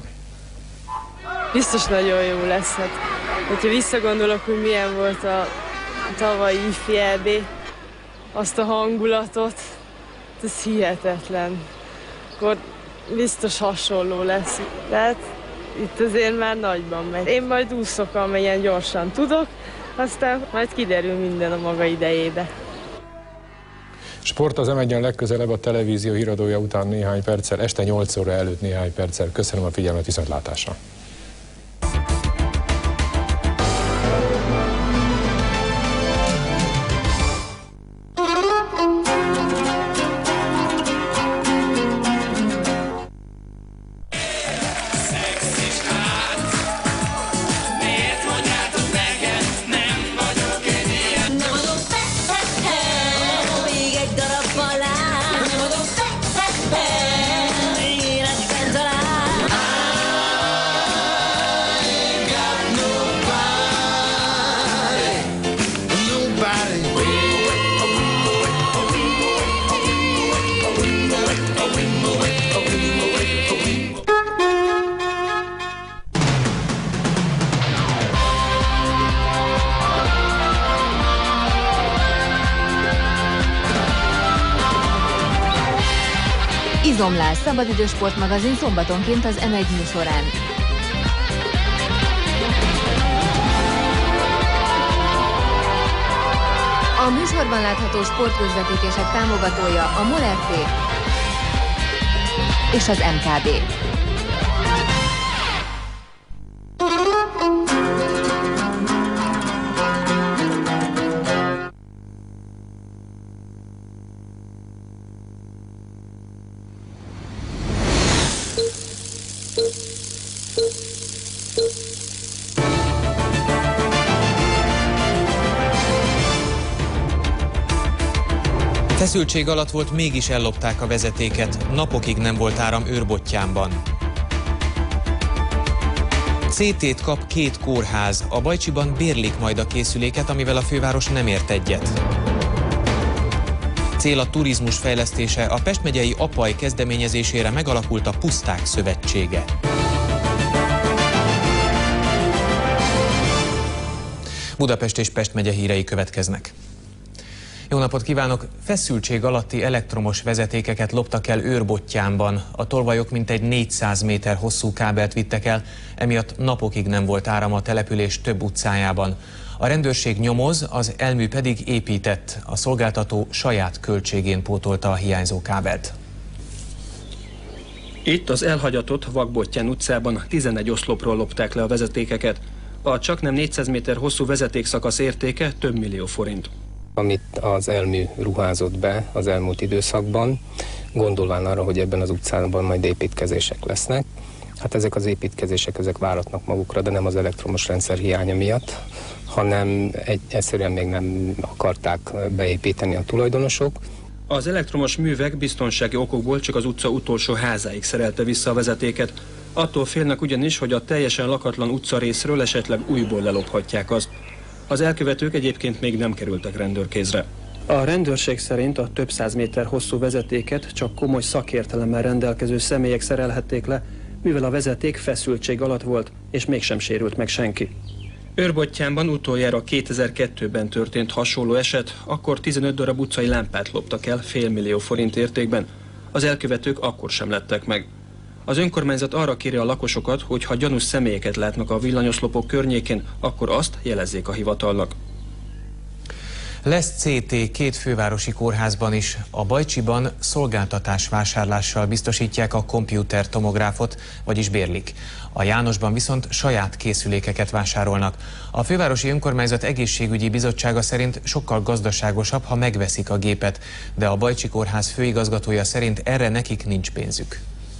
Biztos nagyon jó lesz. Hát, hogyha visszagondolok, hogy milyen volt a tavalyi IFI EB, azt a hangulatot, ez hihetetlen. Akkor biztos hasonló lesz. Tehát itt azért már nagyban megy. Én majd úszok, amelyen gyorsan tudok, aztán majd kiderül minden a maga idejébe. Sport az M1-en legközelebb a televízió híradója után néhány perccel, este 8 óra előtt néhány perccel. Köszönöm a figyelmet, viszontlátásra! Izomlás, szabadidős sportmagazin szombatonként az M1 műsorán. A műsorban látható sportközvetítések támogatója a MOL Rt. és az MKB. Feszültség alatt volt, mégis ellopták a vezetéket. Napokig nem volt áram Őrbottyánban. CT-t kap 2 kórház. A Bajcsiban bérlik majd a készüléket, amivel a főváros nem ért egyet. Cél a turizmus fejlesztése. A Pest megyei APAJ kezdeményezésére megalakult a Puszták Szövetsége. Budapest és Pest megye hírei következnek. Jó napot kívánok! Feszültség alatti elektromos vezetékeket loptak el Őrbottyánban. A tolvajok mintegy 400 méter hosszú kábelt vittek el, emiatt napokig nem volt áram a település több utcájában. A rendőrség nyomoz, az elmű pedig épített. A szolgáltató saját költségén pótolta a hiányzó kábelt. Itt az elhagyatott Vakbottyán utcában 11 oszlopról lopták le a vezetékeket. A csaknem 400 méter hosszú vezetékszakasz értéke több millió forint. Amit az elmű ruházott be az elmúlt időszakban, gondolván arra, hogy ebben az utcában majd építkezések lesznek. Hát ezek az építkezések, ezek váratnak magukra, de nem az elektromos rendszer hiánya miatt, hanem egyszerűen még nem akarták beépíteni a tulajdonosok. Az elektromos művek biztonsági okokból csak az utca utolsó házáig szerelte vissza a vezetéket. Attól félnek ugyanis, hogy a teljesen lakatlan utcarészről esetleg újból lelophatják azt. Az elkövetők egyébként még nem kerültek rendőrkézre. A rendőrség szerint a több száz méter hosszú vezetéket csak komoly szakértelemmel rendelkező személyek szerelhették le, mivel a vezeték feszültség alatt volt, és mégsem sérült meg senki. Őrbottyánban utoljára 2002-ben történt hasonló eset, akkor 15 darab utcai lámpát loptak el fél millió forint értékben. Az elkövetők akkor sem lettek meg. Az önkormányzat arra kéri a lakosokat, hogy ha gyanús személyeket látnak a villanyoszlopok környékén, akkor azt jelezzék a hivatalnak. Lesz CT 2 fővárosi kórházban is. A Bajcsiban szolgáltatásvásárlással biztosítják a komputertomográfot, vagyis bérlik. A Jánosban viszont saját készülékeket vásárolnak. A fővárosi önkormányzat egészségügyi bizottsága szerint sokkal gazdaságosabb, ha megveszik a gépet, de a Bajcsi kórház főigazgatója szerint erre nekik nincs pénzük.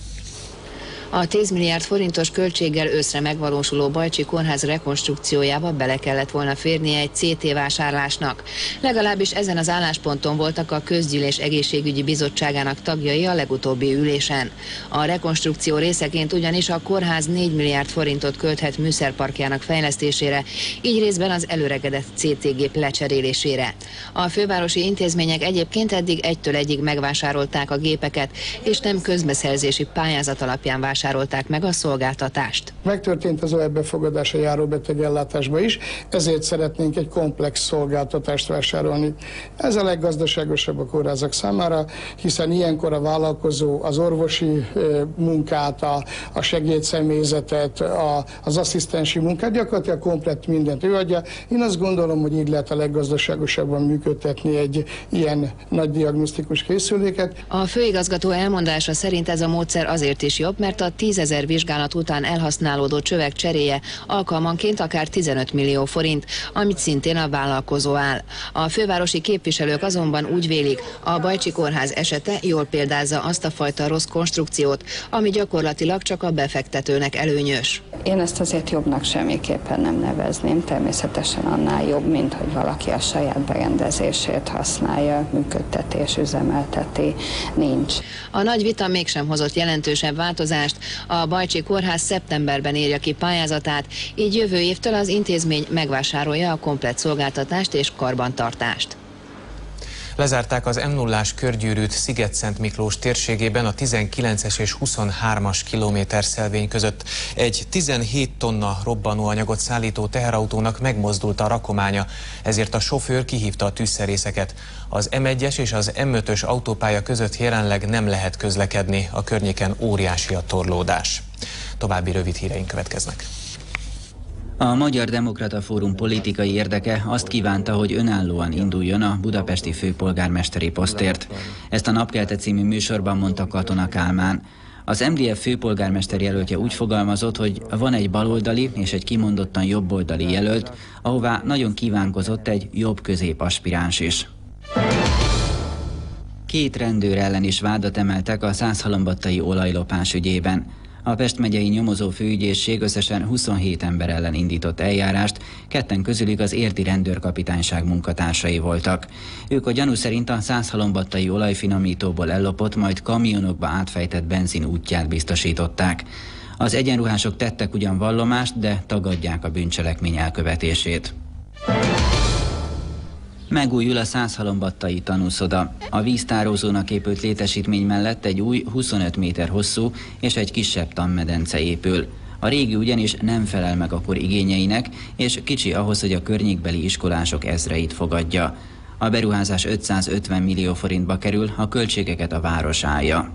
A 10 milliárd forintos költséggel őszre megvalósuló Bajcsi kórház rekonstrukciójába bele kellett volna férnie egy CT vásárlásnak. Legalábbis ezen az állásponton voltak a Közgyűlés Egészségügyi Bizottságának tagjai a legutóbbi ülésen. A rekonstrukció részeként ugyanis a kórház 4 milliárd forintot költhet műszerparkjának fejlesztésére, így részben az előregedett CT gép lecserélésére. A fővárosi intézmények egyébként eddig egytől egyig megvásárolták a gépeket, és nem közbeszerzési pályázat alapján vásárolták meg a szolgáltatást. Megtörtént az OEB-befogadás a járóbetegellátásba is, ezért szeretnénk egy komplex szolgáltatást vásárolni. Ez a leggazdaságosabb a kórházak számára, hiszen ilyenkor a vállalkozó az orvosi munkát, a segédszemélyzetet, az asszisztensi munkát, gyakorlatilag komplett mindent ő adja. Én azt gondolom, hogy így lehet a leggazdaságosabban működtetni egy ilyen nagy diagnosztikus készüléket. A főigazgató elmondása szerint ez a módszer azért is jobb, mert a 10 000 vizsgálat után elhasználódó csövek cseréje alkalmanként akár 15 millió forint, amit szintén a vállalkozó áll. A fővárosi képviselők azonban úgy vélik, a Bajcsi kórház esete jól példázza azt a fajta rossz konstrukciót, ami gyakorlatilag csak a befektetőnek előnyös. Én ezt azért jobbnak semmiképpen nem nevezném, természetesen annál jobb, mint hogy valaki a saját berendezését használja, működtetés, üzemelteti, nincs. A nagy vita mégsem hozott jelentősebb változást. A Bajcsi kórház szeptemberben írja ki pályázatát, így jövő évtől az intézmény megvásárolja a komplett szolgáltatást és karbantartást. Lezárták az M0-ás körgyűrűt Sziget-Szent Miklós térségében a 19-es és 23-as kilométerszelvény között. Egy 17 tonna robbanóanyagot szállító teherautónak megmozdult a rakománya, ezért a sofőr kihívta a tűzszerészeket. Az M1-es és az M5-ös autópálya között jelenleg nem lehet közlekedni, a környéken óriási a torlódás. További rövid híreink következnek. A Magyar Demokrata Fórum politikai érdeke azt kívánta, hogy önállóan induljon a budapesti főpolgármesteri posztért. Ezt a Napkelte című műsorban mondta Katona Kálmán. Az MDF főpolgármester jelöltje úgy fogalmazott, hogy van egy baloldali és egy kimondottan jobboldali jelölt, ahová nagyon kívánkozott egy jobb-közép aspiráns is. 2 rendőr ellen is vádat emeltek a Százhalombattai olajlopás ügyében. A Pest megyei nyomozó főügyészség összesen 27 ember ellen indított eljárást, 2 közülük az érdi rendőrkapitányság munkatársai voltak. Ők a gyanú szerint a Százhalombattai olajfinomítóból ellopott, majd kamionokba átfejtett benzin útját biztosították. Az egyenruhások tettek ugyan vallomást, de tagadják a bűncselekmény elkövetését. Megújul a Százhalombattai tanúszoda. A víztározónak épült létesítmény mellett egy új 25 méter hosszú és egy kisebb tanmedence épül. A régi ugyanis nem felel meg a kor igényeinek, és kicsi ahhoz, hogy a környékbeli iskolások ezreit fogadja. A beruházás 550 millió forintba kerül, a költségeket a város állja.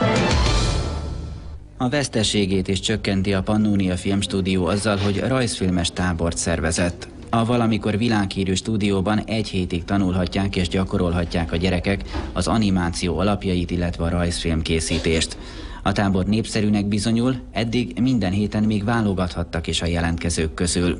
A veszteségét is csökkenti a Pannónia Filmstúdió azzal, hogy rajzfilmes tábort szervezett. A valamikor világhírű stúdióban 1 hétig tanulhatják és gyakorolhatják a gyerekek az animáció alapjait, illetve a rajzfilmkészítést. A tábor népszerűnek bizonyul, eddig minden héten még válogathattak is a jelentkezők közül.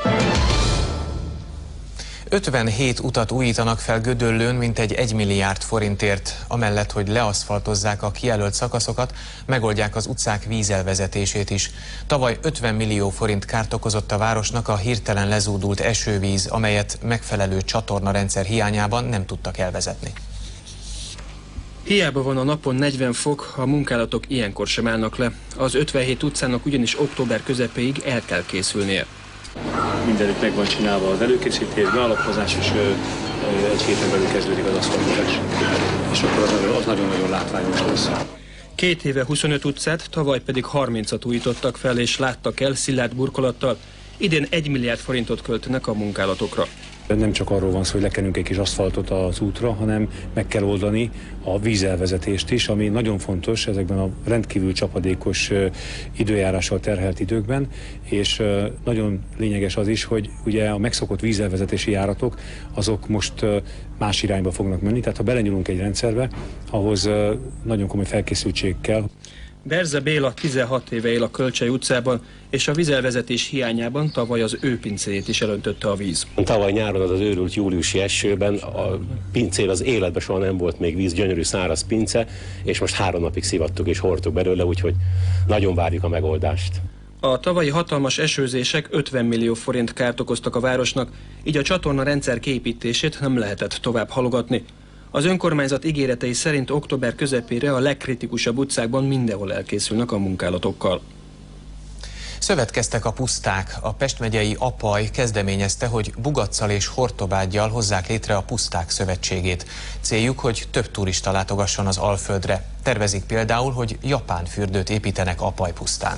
57 utat újítanak fel Gödöllőn mintegy 1 milliárd forintért. Amellett, hogy leaszfaltozzák a kijelölt szakaszokat, megoldják az utcák vízelvezetését is. Tavaly 50 millió forint kárt okozott a városnak a hirtelen lezúdult esővíz, amelyet megfelelő csatornarendszer hiányában nem tudtak elvezetni. Hiába van a napon 40 fok, a munkálatok ilyenkor sem állnak le. Az 57 utcának ugyanis október közepéig el kell készülnie. Mindenütt meg van csinálva az előkészítés, bealapozás, és 1 héten belül kezdődik az aszfaltozás. És akkor az nagyon-nagyon látványos lesz. 2 éve 25 utcát, tavaly pedig 30-at újítottak fel és láttak el szilárd burkolattal. Idén 1 milliárd forintot költenek a munkálatokra. Nem csak arról van szó, hogy lekenünk egy kis aszfaltot az útra, hanem meg kell oldani a vízelvezetést is, ami nagyon fontos ezekben a rendkívül csapadékos időjárással terhelt időkben, és nagyon lényeges az is, hogy ugye a megszokott vízelvezetési járatok, azok most más irányba fognak menni, tehát ha belenyúlunk egy rendszerbe, ahhoz nagyon komoly felkészültség kell. Berze Béla 16 éve él a Kölcsey utcában, és a vízelvezetés hiányában tavaly az ő pincéjét is elöntötte a víz. Tavaly nyáron az őrült júliusi esőben a pincél az életben soha nem volt még víz, gyönyörű száraz pince, és most 3 napig szivattuk és hordtuk belőle, úgyhogy nagyon várjuk a megoldást. A tavalyi hatalmas esőzések 50 millió forint kárt okoztak a városnak, így a csatorna rendszer kiépítését nem lehetett tovább halogatni. Az önkormányzat ígéretei szerint október közepére a legkritikusabb utcákban mindenhol elkészülnek a munkálatokkal. Szövetkeztek a puszták. A Pest megyei APAJ kezdeményezte, hogy Bugacsal és Hortobággyal hozzák létre a Puszták Szövetségét. Céljuk, hogy több turista látogasson az Alföldre. Tervezik például, hogy japán fürdőt építenek APAJ pusztán.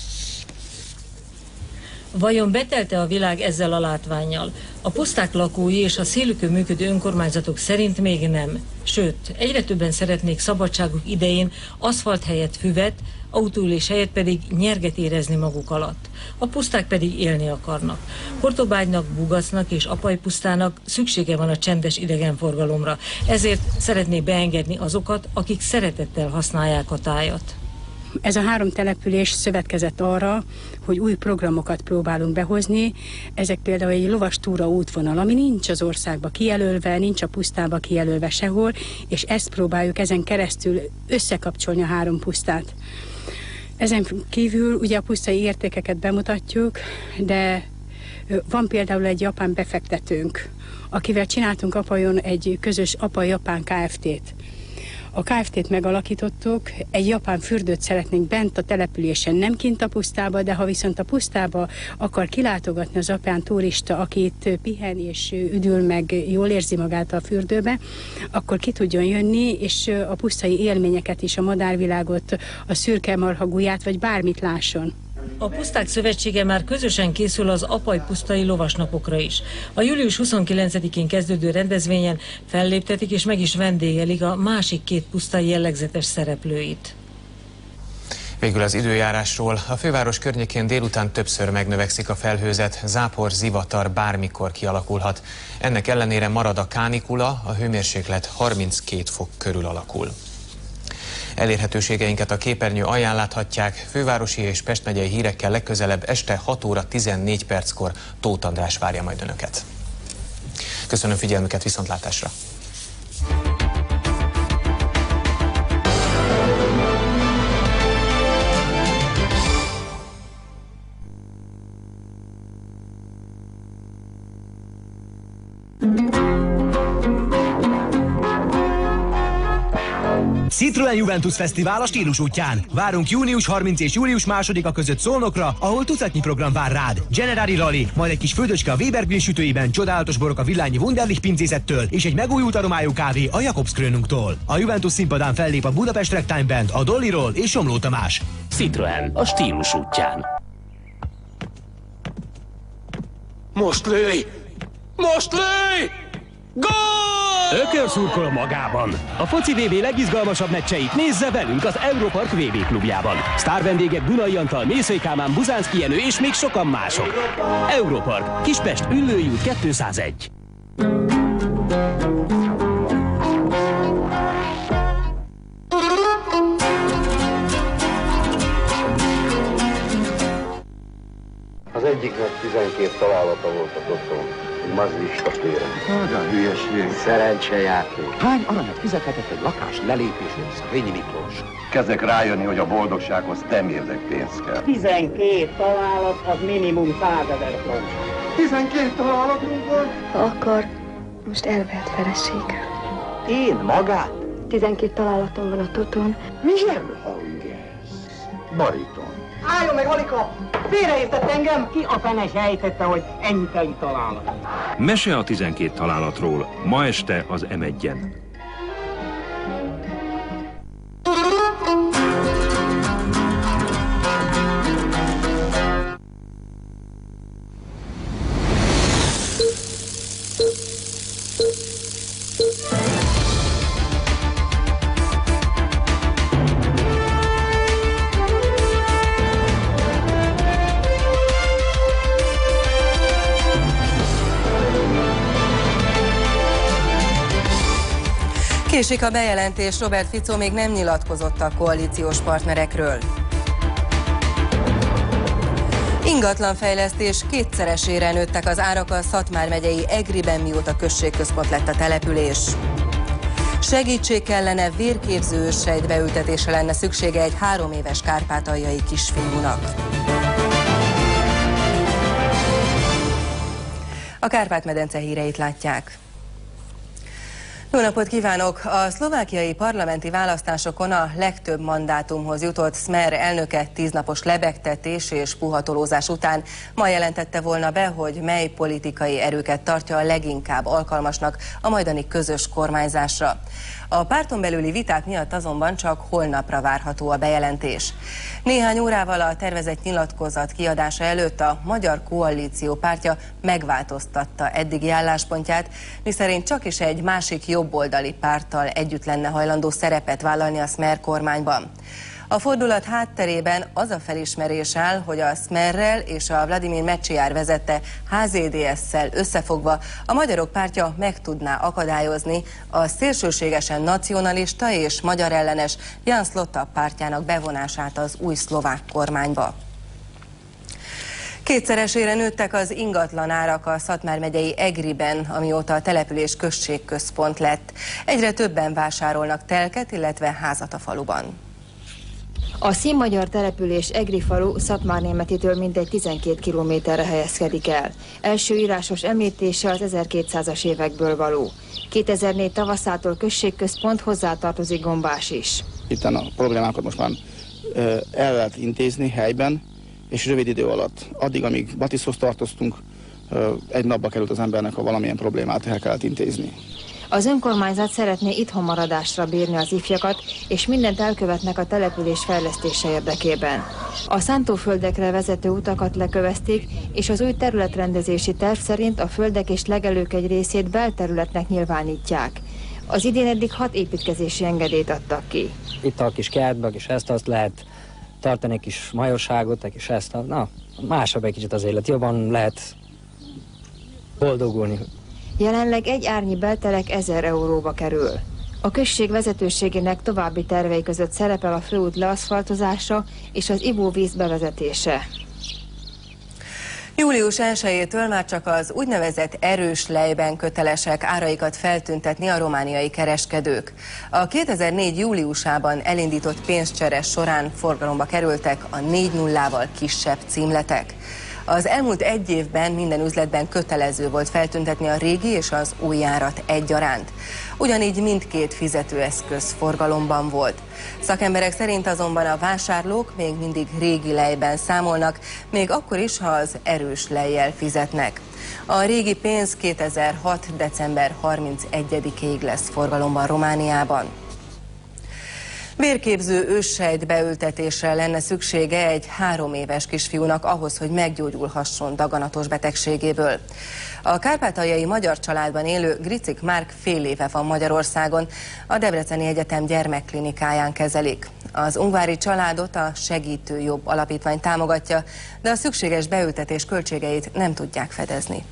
Vajon betelte a világ ezzel a látvánnyal? A puszták lakói és a szélükön működő önkormányzatok szerint még nem. Sőt, egyre többen szeretnék szabadságuk idején aszfalt helyett füvet, autóülés helyett pedig nyerget érezni maguk alatt. A puszták pedig élni akarnak. Hortobágynak, Bugacnak és APAJ pusztának szüksége van a csendes idegenforgalomra. Ezért szeretnék beengedni azokat, akik szeretettel használják a tájat. Ez a 3 település szövetkezett arra, hogy új programokat próbálunk behozni. Ezek például egy lovas túra útvonal, ami nincs az országba kijelölve, nincs a pusztába kijelölve sehol, és ezt próbáljuk ezen keresztül összekapcsolni a 3 pusztát. Ezen kívül ugye a pusztai értékeket bemutatjuk, de van például egy japán befektetőnk, akivel csináltunk APAJ-on egy közös APAJ Japán Kft-t. A Kft-t megalakítottuk, egy japán fürdőt szeretnénk bent a településen, nem kint a pusztába, de ha viszont a pusztába akar kilátogatni az japán turista, aki itt pihen és üdül meg, jól érzi magát a fürdőbe, akkor ki tudjon jönni, és a pusztai élményeket is, a madárvilágot, a szürke marhaguját, vagy bármit lásson. A Puszták Szövetsége már közösen készül az Apaj pusztai lovasnapokra is. A július 29-én kezdődő rendezvényen felléptetik és meg is vendégelik a másik két pusztai jellegzetes szereplőit. Végül az időjárásról. A főváros környékén délután többször megnövekszik a felhőzet, zápor, zivatar bármikor kialakulhat. Ennek ellenére marad a kánikula, a hőmérséklet 32 fok körül alakul. Elérhetőségeinket a képernyő alján láthatják, fővárosi és Pest megyei hírekkel legközelebb este 6 óra 14 perckor Tóth András várja majd önöket. Köszönöm figyelmüket, viszontlátásra! Citroen Juventus Fesztivál a stílus útján. Várunk június 30 és július 2-a között Szolnokra, ahol tucatnyi program vár rád. Generali Rally, majd egy kis földöcske a Weber Grill sütőiben, csodálatos borok a Villányi Wunderlich pincészettől, és egy megújult aromájú kávé a Jakobskrönungtól. A Juventus színpadán fellép a Budapest Ragtime Band, a Dollyról és Somló Tamás. Citroen, a stílus útján. Most lőj! Most lőj! Gól! Ökör szurkol magában. A foci VB legizgalmasabb meccseit nézze velünk az Europark VB klubjában. Sztárvendégek Dunai Antal, Mészöly Kálmán, Buzánszky Jenő és még sokan mások. Europark, Kispest, Üllői út 201. Az egyiknek 12 találata volt a totón. Mazlista kérem. Olyan hülyeség. Szerencsejáték. Hány aranyat fizethetett egy lakás lelépésért Szarvényi Miklós? Kezdek rájönni, hogy a boldogsághoz nem érdek pénz kell. 12 találat, az minimum 100 000 front. 12 találatunk volt? Ha akar, most elvehet feleségül. Én magát? 12 találatom van a totón. Milyen hang ez? Bariton. Álljon meg, Alika! Félreértett engem, ki a fene sejtette, hogy ennyi találat. Mese a 12 találatról, ma este az M1-en. Késik a bejelentés, Robert Fico még nem nyilatkozott a koalíciós partnerekről. Ingatlanfejlesztés kétszeresére nőttek az árak a Szatmár megyei Egriben, mióta községközpont lett a település. Segítség kellene, vérképző őssejt beültetése lenne szüksége egy 3 éves kárpátaljai kisfiúnak. A Kárpát-medence híreit látják. Jó napot kívánok! A szlovákiai parlamenti választásokon a legtöbb mandátumhoz jutott Smer elnöke 10 napos lebegtetés és puhatolózás után ma jelentette volna be, hogy mely politikai erőket tartja a leginkább alkalmasnak a majdani közös kormányzásra. A párton belüli viták miatt azonban csak holnapra várható a bejelentés. Néhány órával a tervezett nyilatkozat kiadása előtt a Magyar Koalíció pártja megváltoztatta eddigi álláspontját, miszerint csak is egy másik jobboldali párttal együtt lenne hajlandó szerepet vállalni a Smer kormányban. A fordulat hátterében az a felismerés áll, hogy a Smerrel és a Vladimir Mečiar vezette HZDS-szel összefogva a Magyarok Pártja meg tudná akadályozni a szélsőségesen nacionalista és magyar ellenes Jan Slota pártjának bevonását az új szlovák kormányba. Kétszeresére nőttek az ingatlanárak a Szatmár megyei Egriben, amióta a település községközpont lett. Egyre többen vásárolnak telket, illetve házat a faluban. A színmagyar település Egri falu Szatmárnémetitől mintegy 12 kilométerre helyezkedik el. Első írásos említése az 1200-as évekből való. 2004 tavaszától községközpont hozzátartozik Gombás is. Itt a problémákat most már el lehet intézni helyben, és rövid idő alatt. Addig, amíg Batiszhoz tartoztunk, egy napba került az embernek, ha valamilyen problémát el kellett intézni. Az önkormányzat szeretné itthon maradásra bírni az ifjakat, és mindent elkövetnek a település fejlesztése érdekében. A szántóföldekre vezető utakat lekövezték, és az új területrendezési terv szerint a földek és legelők egy részét belterületnek nyilvánítják. Az idén eddig 6 építkezési engedélyt adtak ki. Itt a kis kertben, és ezt azt lehet tartani, egy kis majorságot, egy kis ezt, másabb egy kicsit az élet, jobban lehet boldogulni. Jelenleg egy árnyi belterek 1000 euróba kerül. A község vezetőségének további tervei között szerepel a főút leaszfaltozása és az ivóvíz bevezetése. Július 1-től már csak az úgynevezett erős lejben kötelesek áraikat feltüntetni a romániai kereskedők. A 2004. júliusában elindított pénzcsere során forgalomba kerültek a 4 nullával kisebb címletek. Az elmúlt egy évben minden üzletben kötelező volt feltüntetni a régi és az új árat egyaránt. Ugyanígy mindkét fizetőeszköz forgalomban volt. Szakemberek szerint azonban a vásárlók még mindig régi lejben számolnak, még akkor is, ha az erős lejjel fizetnek. A régi pénz 2006. december 31-ig lesz forgalomban Romániában. Vérképző őssejt beültetésre lenne szüksége egy 3 éves kisfiúnak ahhoz, hogy meggyógyulhasson daganatos betegségéből. A kárpátaljai magyar családban élő Gricik Márk fél éve van Magyarországon, a Debreceni Egyetem gyermekklinikáján kezelik. Az ungvári családot a Segítő Jobb Alapítvány támogatja, de a szükséges beültetés költségeit nem tudják fedezni.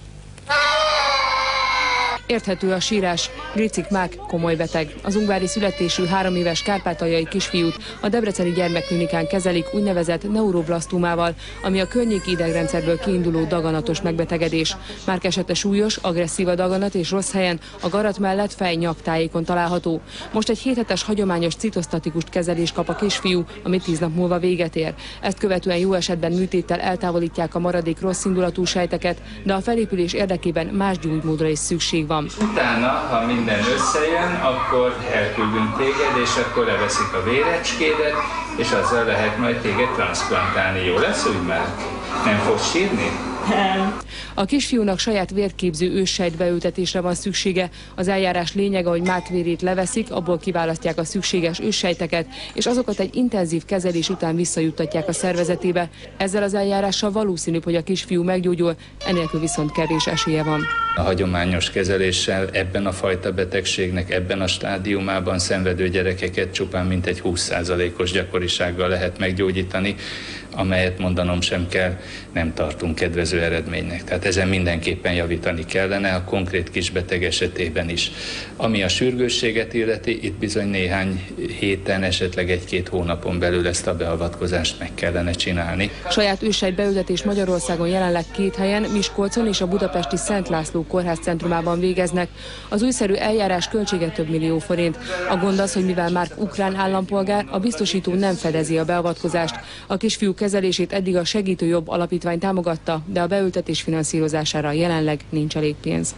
Érthető a sírás. Gricik Mák komoly beteg. Az ungvári születésű 3 éves kárpátaljai kisfiút a Debreceni gyermekklinikán kezelik úgynevezett neuroblasztumával, ami a környéki idegrendszerből kiinduló daganatos megbetegedés. Márk esete súlyos, agresszív a daganat és rossz helyen, a garat mellett fej-nyak tájékon található. Most egy 7 hetes hagyományos citosztatikus kezelést kap a kisfiú, ami 10 nap múlva véget ér. Ezt követően jó esetben műtéttel eltávolítják a maradék rossz indulatú sejteket, de a felépülés érdekében más gyógymódra is szükség van. Utána, ha minden összejön, akkor elküldünk téged, és akkor leveszik a vérecskédet, és azzal lehet majd téged transzplantálni. Jó lesz úgy már? Nem fogsz sírni? A kisfiúnak saját vérképző őssejt beültetésre van szüksége. Az eljárás lényege, hogy Márk vérét leveszik, abból kiválasztják a szükséges őssejteket, és azokat egy intenzív kezelés után visszajuttatják a szervezetébe. Ezzel az eljárással valószínűbb, hogy a kisfiú meggyógyul, enélkül viszont kevés esélye van. A hagyományos kezeléssel ebben a fajta betegségnek, ebben a stádiumában szenvedő gyerekeket csupán mintegy 20%-os gyakorisággal lehet meggyógyítani, amelyet mondanom sem kell, nem tartunk kedvező eredménynek. Tehát ezen mindenképpen javítani kellene a konkrét kisbeteg esetében is. Ami a sürgősséget illeti, itt bizony néhány héten, esetleg 1-2 hónapon belül ezt a beavatkozást meg kellene csinálni. Saját őssejt beültetés Magyarországon jelenleg 2 helyen, Miskolcon és a budapesti Szent László kórház centrumában végeznek. Az újszerű eljárás költsége több millió forint. A gond az, hogy mivel Márk ukrán állampolgár, a biztosító nem fedezi a beavatkozást. A kisfiú kezelését eddig a Segítő Jobb Alapítvány támogatta, de a beültetés finanszírozására jelenleg nincs elég pénz.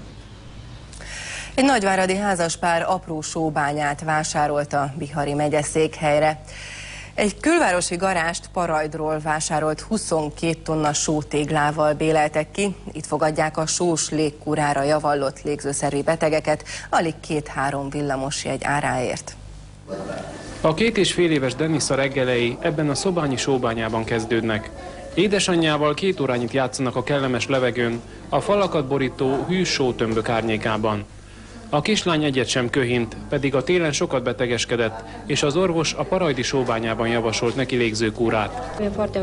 Egy nagyváradi házaspár apró sóbányát vásárolt a Bihari megye székhelyre. Egy külvárosi garást Parajdról vásárolt 22 tonna sótéglával béleltek ki. Itt fogadják a sós légkúrára javallott légzőszervi betegeket, alig 2-3 villamosjegy áráért. A 2,5 éves Denisa reggelei ebben a szobányi sóbányában kezdődnek. Édesanyjával 2 órányit játszanak a kellemes levegőn, a falakat borító hűs sótömbök árnyékában. A kislány egyet sem köhint, pedig a télen sokat betegeskedett, és az orvos a parajdi sóbányában javasolt neki légzőkúrát.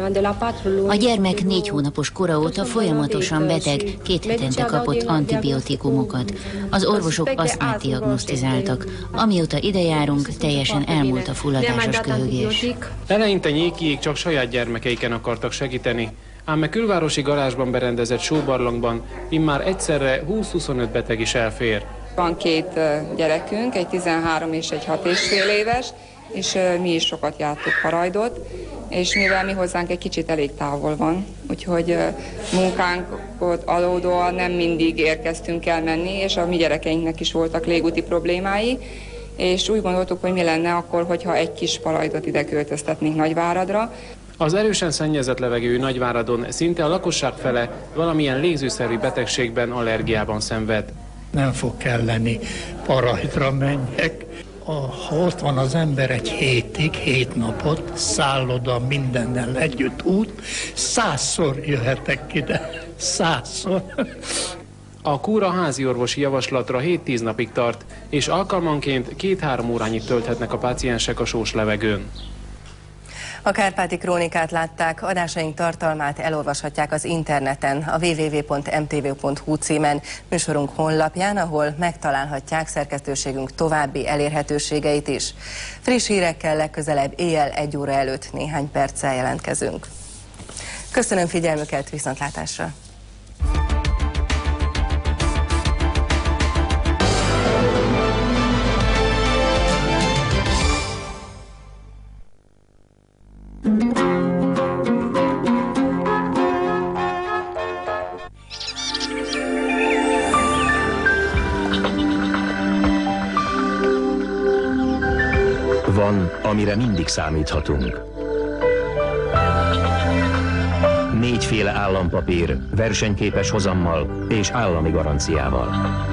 A gyermek 4 hónapos kora óta folyamatosan beteg, 2 hetente kapott antibiotikumokat. Az orvosok asztmát diagnosztizáltak. Amióta ide járunk, teljesen elmúlt a fulladásos köhögés. Eleinte Nyékiék csak saját gyermekeiken akartak segíteni, ám a külvárosi garázsban berendezett sóbarlangban immár egyszerre 20-25 beteg is elfér. Van 2 gyerekünk, egy 13 és egy 6,5 éves, és mi is sokat jártuk Parajdot, és mivel mi hozzánk egy kicsit elég távol van, úgyhogy munkánkot alódóan nem mindig érkeztünk el menni, és a mi gyerekeinknek is voltak légúti problémái, és úgy gondoltuk, hogy mi lenne akkor, hogyha egy kis Parajdot ide költöztetnénk Nagyváradra. Az erősen szennyezett levegő Nagyváradon szinte a lakosság fele valamilyen légzőszervi betegségben, allergiában szenved. Nem fog kelleni Parajdra menjek. Ha ott van az ember egy hétig, 7 napot, szálloda mindennel együtt út, 100-szor jöhetek ide, 100-szor. A kúra házi orvosi javaslatra 7-10 napig tart, és alkalmanként 2-3 órányit tölthetnek a páciensek a sós levegőn. A Kárpáti Krónikát látták, adásaink tartalmát elolvashatják az interneten, a www.mtv.hu címen, műsorunk honlapján, ahol megtalálhatják szerkesztőségünk további elérhetőségeit is. Friss hírekkel legközelebb éjjel 1 óra előtt néhány perccel jelentkezünk. Köszönöm figyelmüket, viszontlátásra! Van, amire mindig számíthatunk. 4 féle állampapír, versenyképes hozammal és állami garanciával.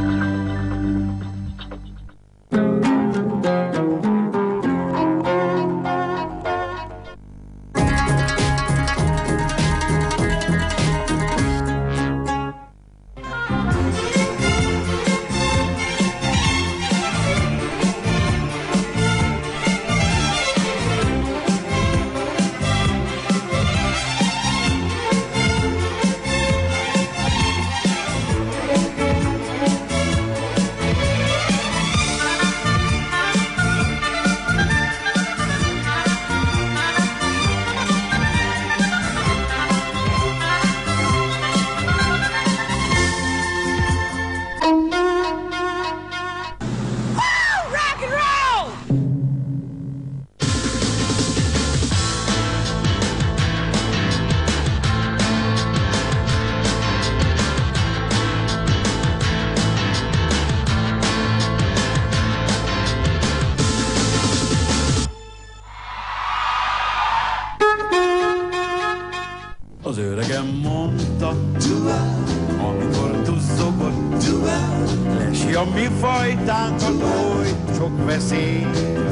Az öregem mondta, amikor duzzogott, lesi a mi fajtánkat oly sok veszély.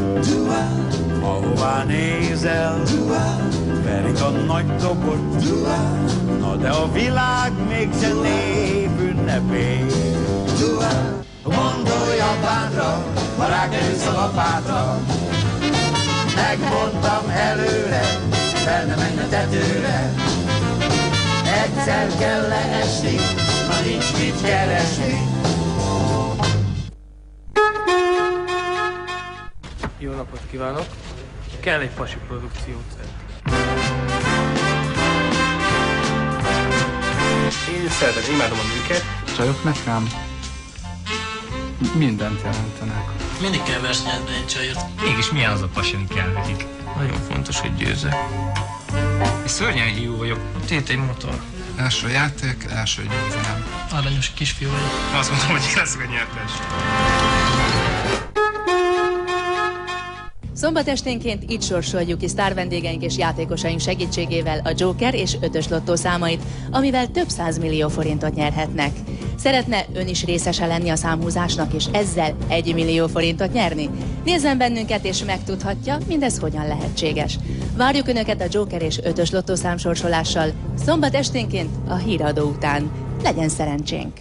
Ahová nézel, verik a nagy dobot, na de a világ mégsem névünnepély. Gondolj a bántra, ha rákerülsz a lapátra, megmondtam előre, fel ne menj a tetőre. Egyszer kell leesni, ma nincs mit keresni. Jó napot kívánok! Kell egy pasi produkciót. Én szeretem, imádom a nőket. Csajok nekem mindent jelentenek. Mindig kell versenyezni egy csajot. Mégis milyen az a pasi, ami kell nekik? Nagyon fontos, hogy győzzek. És szörnyen jó vagyok. Tét egy motor. Első játék, első győzelem. Aranyos kisfiú vagyok. Azt mondom, hogy én leszek a nyertes. Szombat esténként itt sorsoljuk ki sztárvendégeink és játékosaink segítségével a Joker és 5-ös lottó számait, amivel több 100 millió forintot nyerhetnek. Szeretne ön is részese lenni a számhúzásnak, és ezzel 1 millió forintot nyerni? Nézzen bennünket, és megtudhatja, mindez hogyan lehetséges. Várjuk Önöket a Joker és 5-ös lottó számsorsolással szombat esténként a híradó után. Legyen szerencsénk!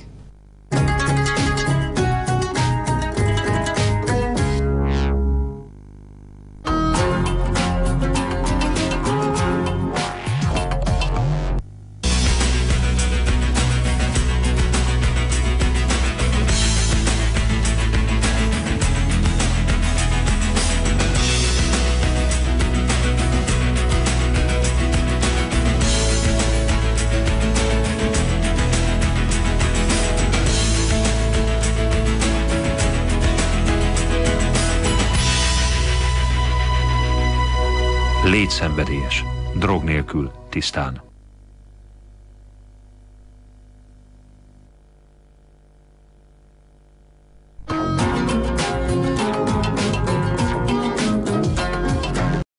Légy szenvedélyes, drog nélkül, tisztán.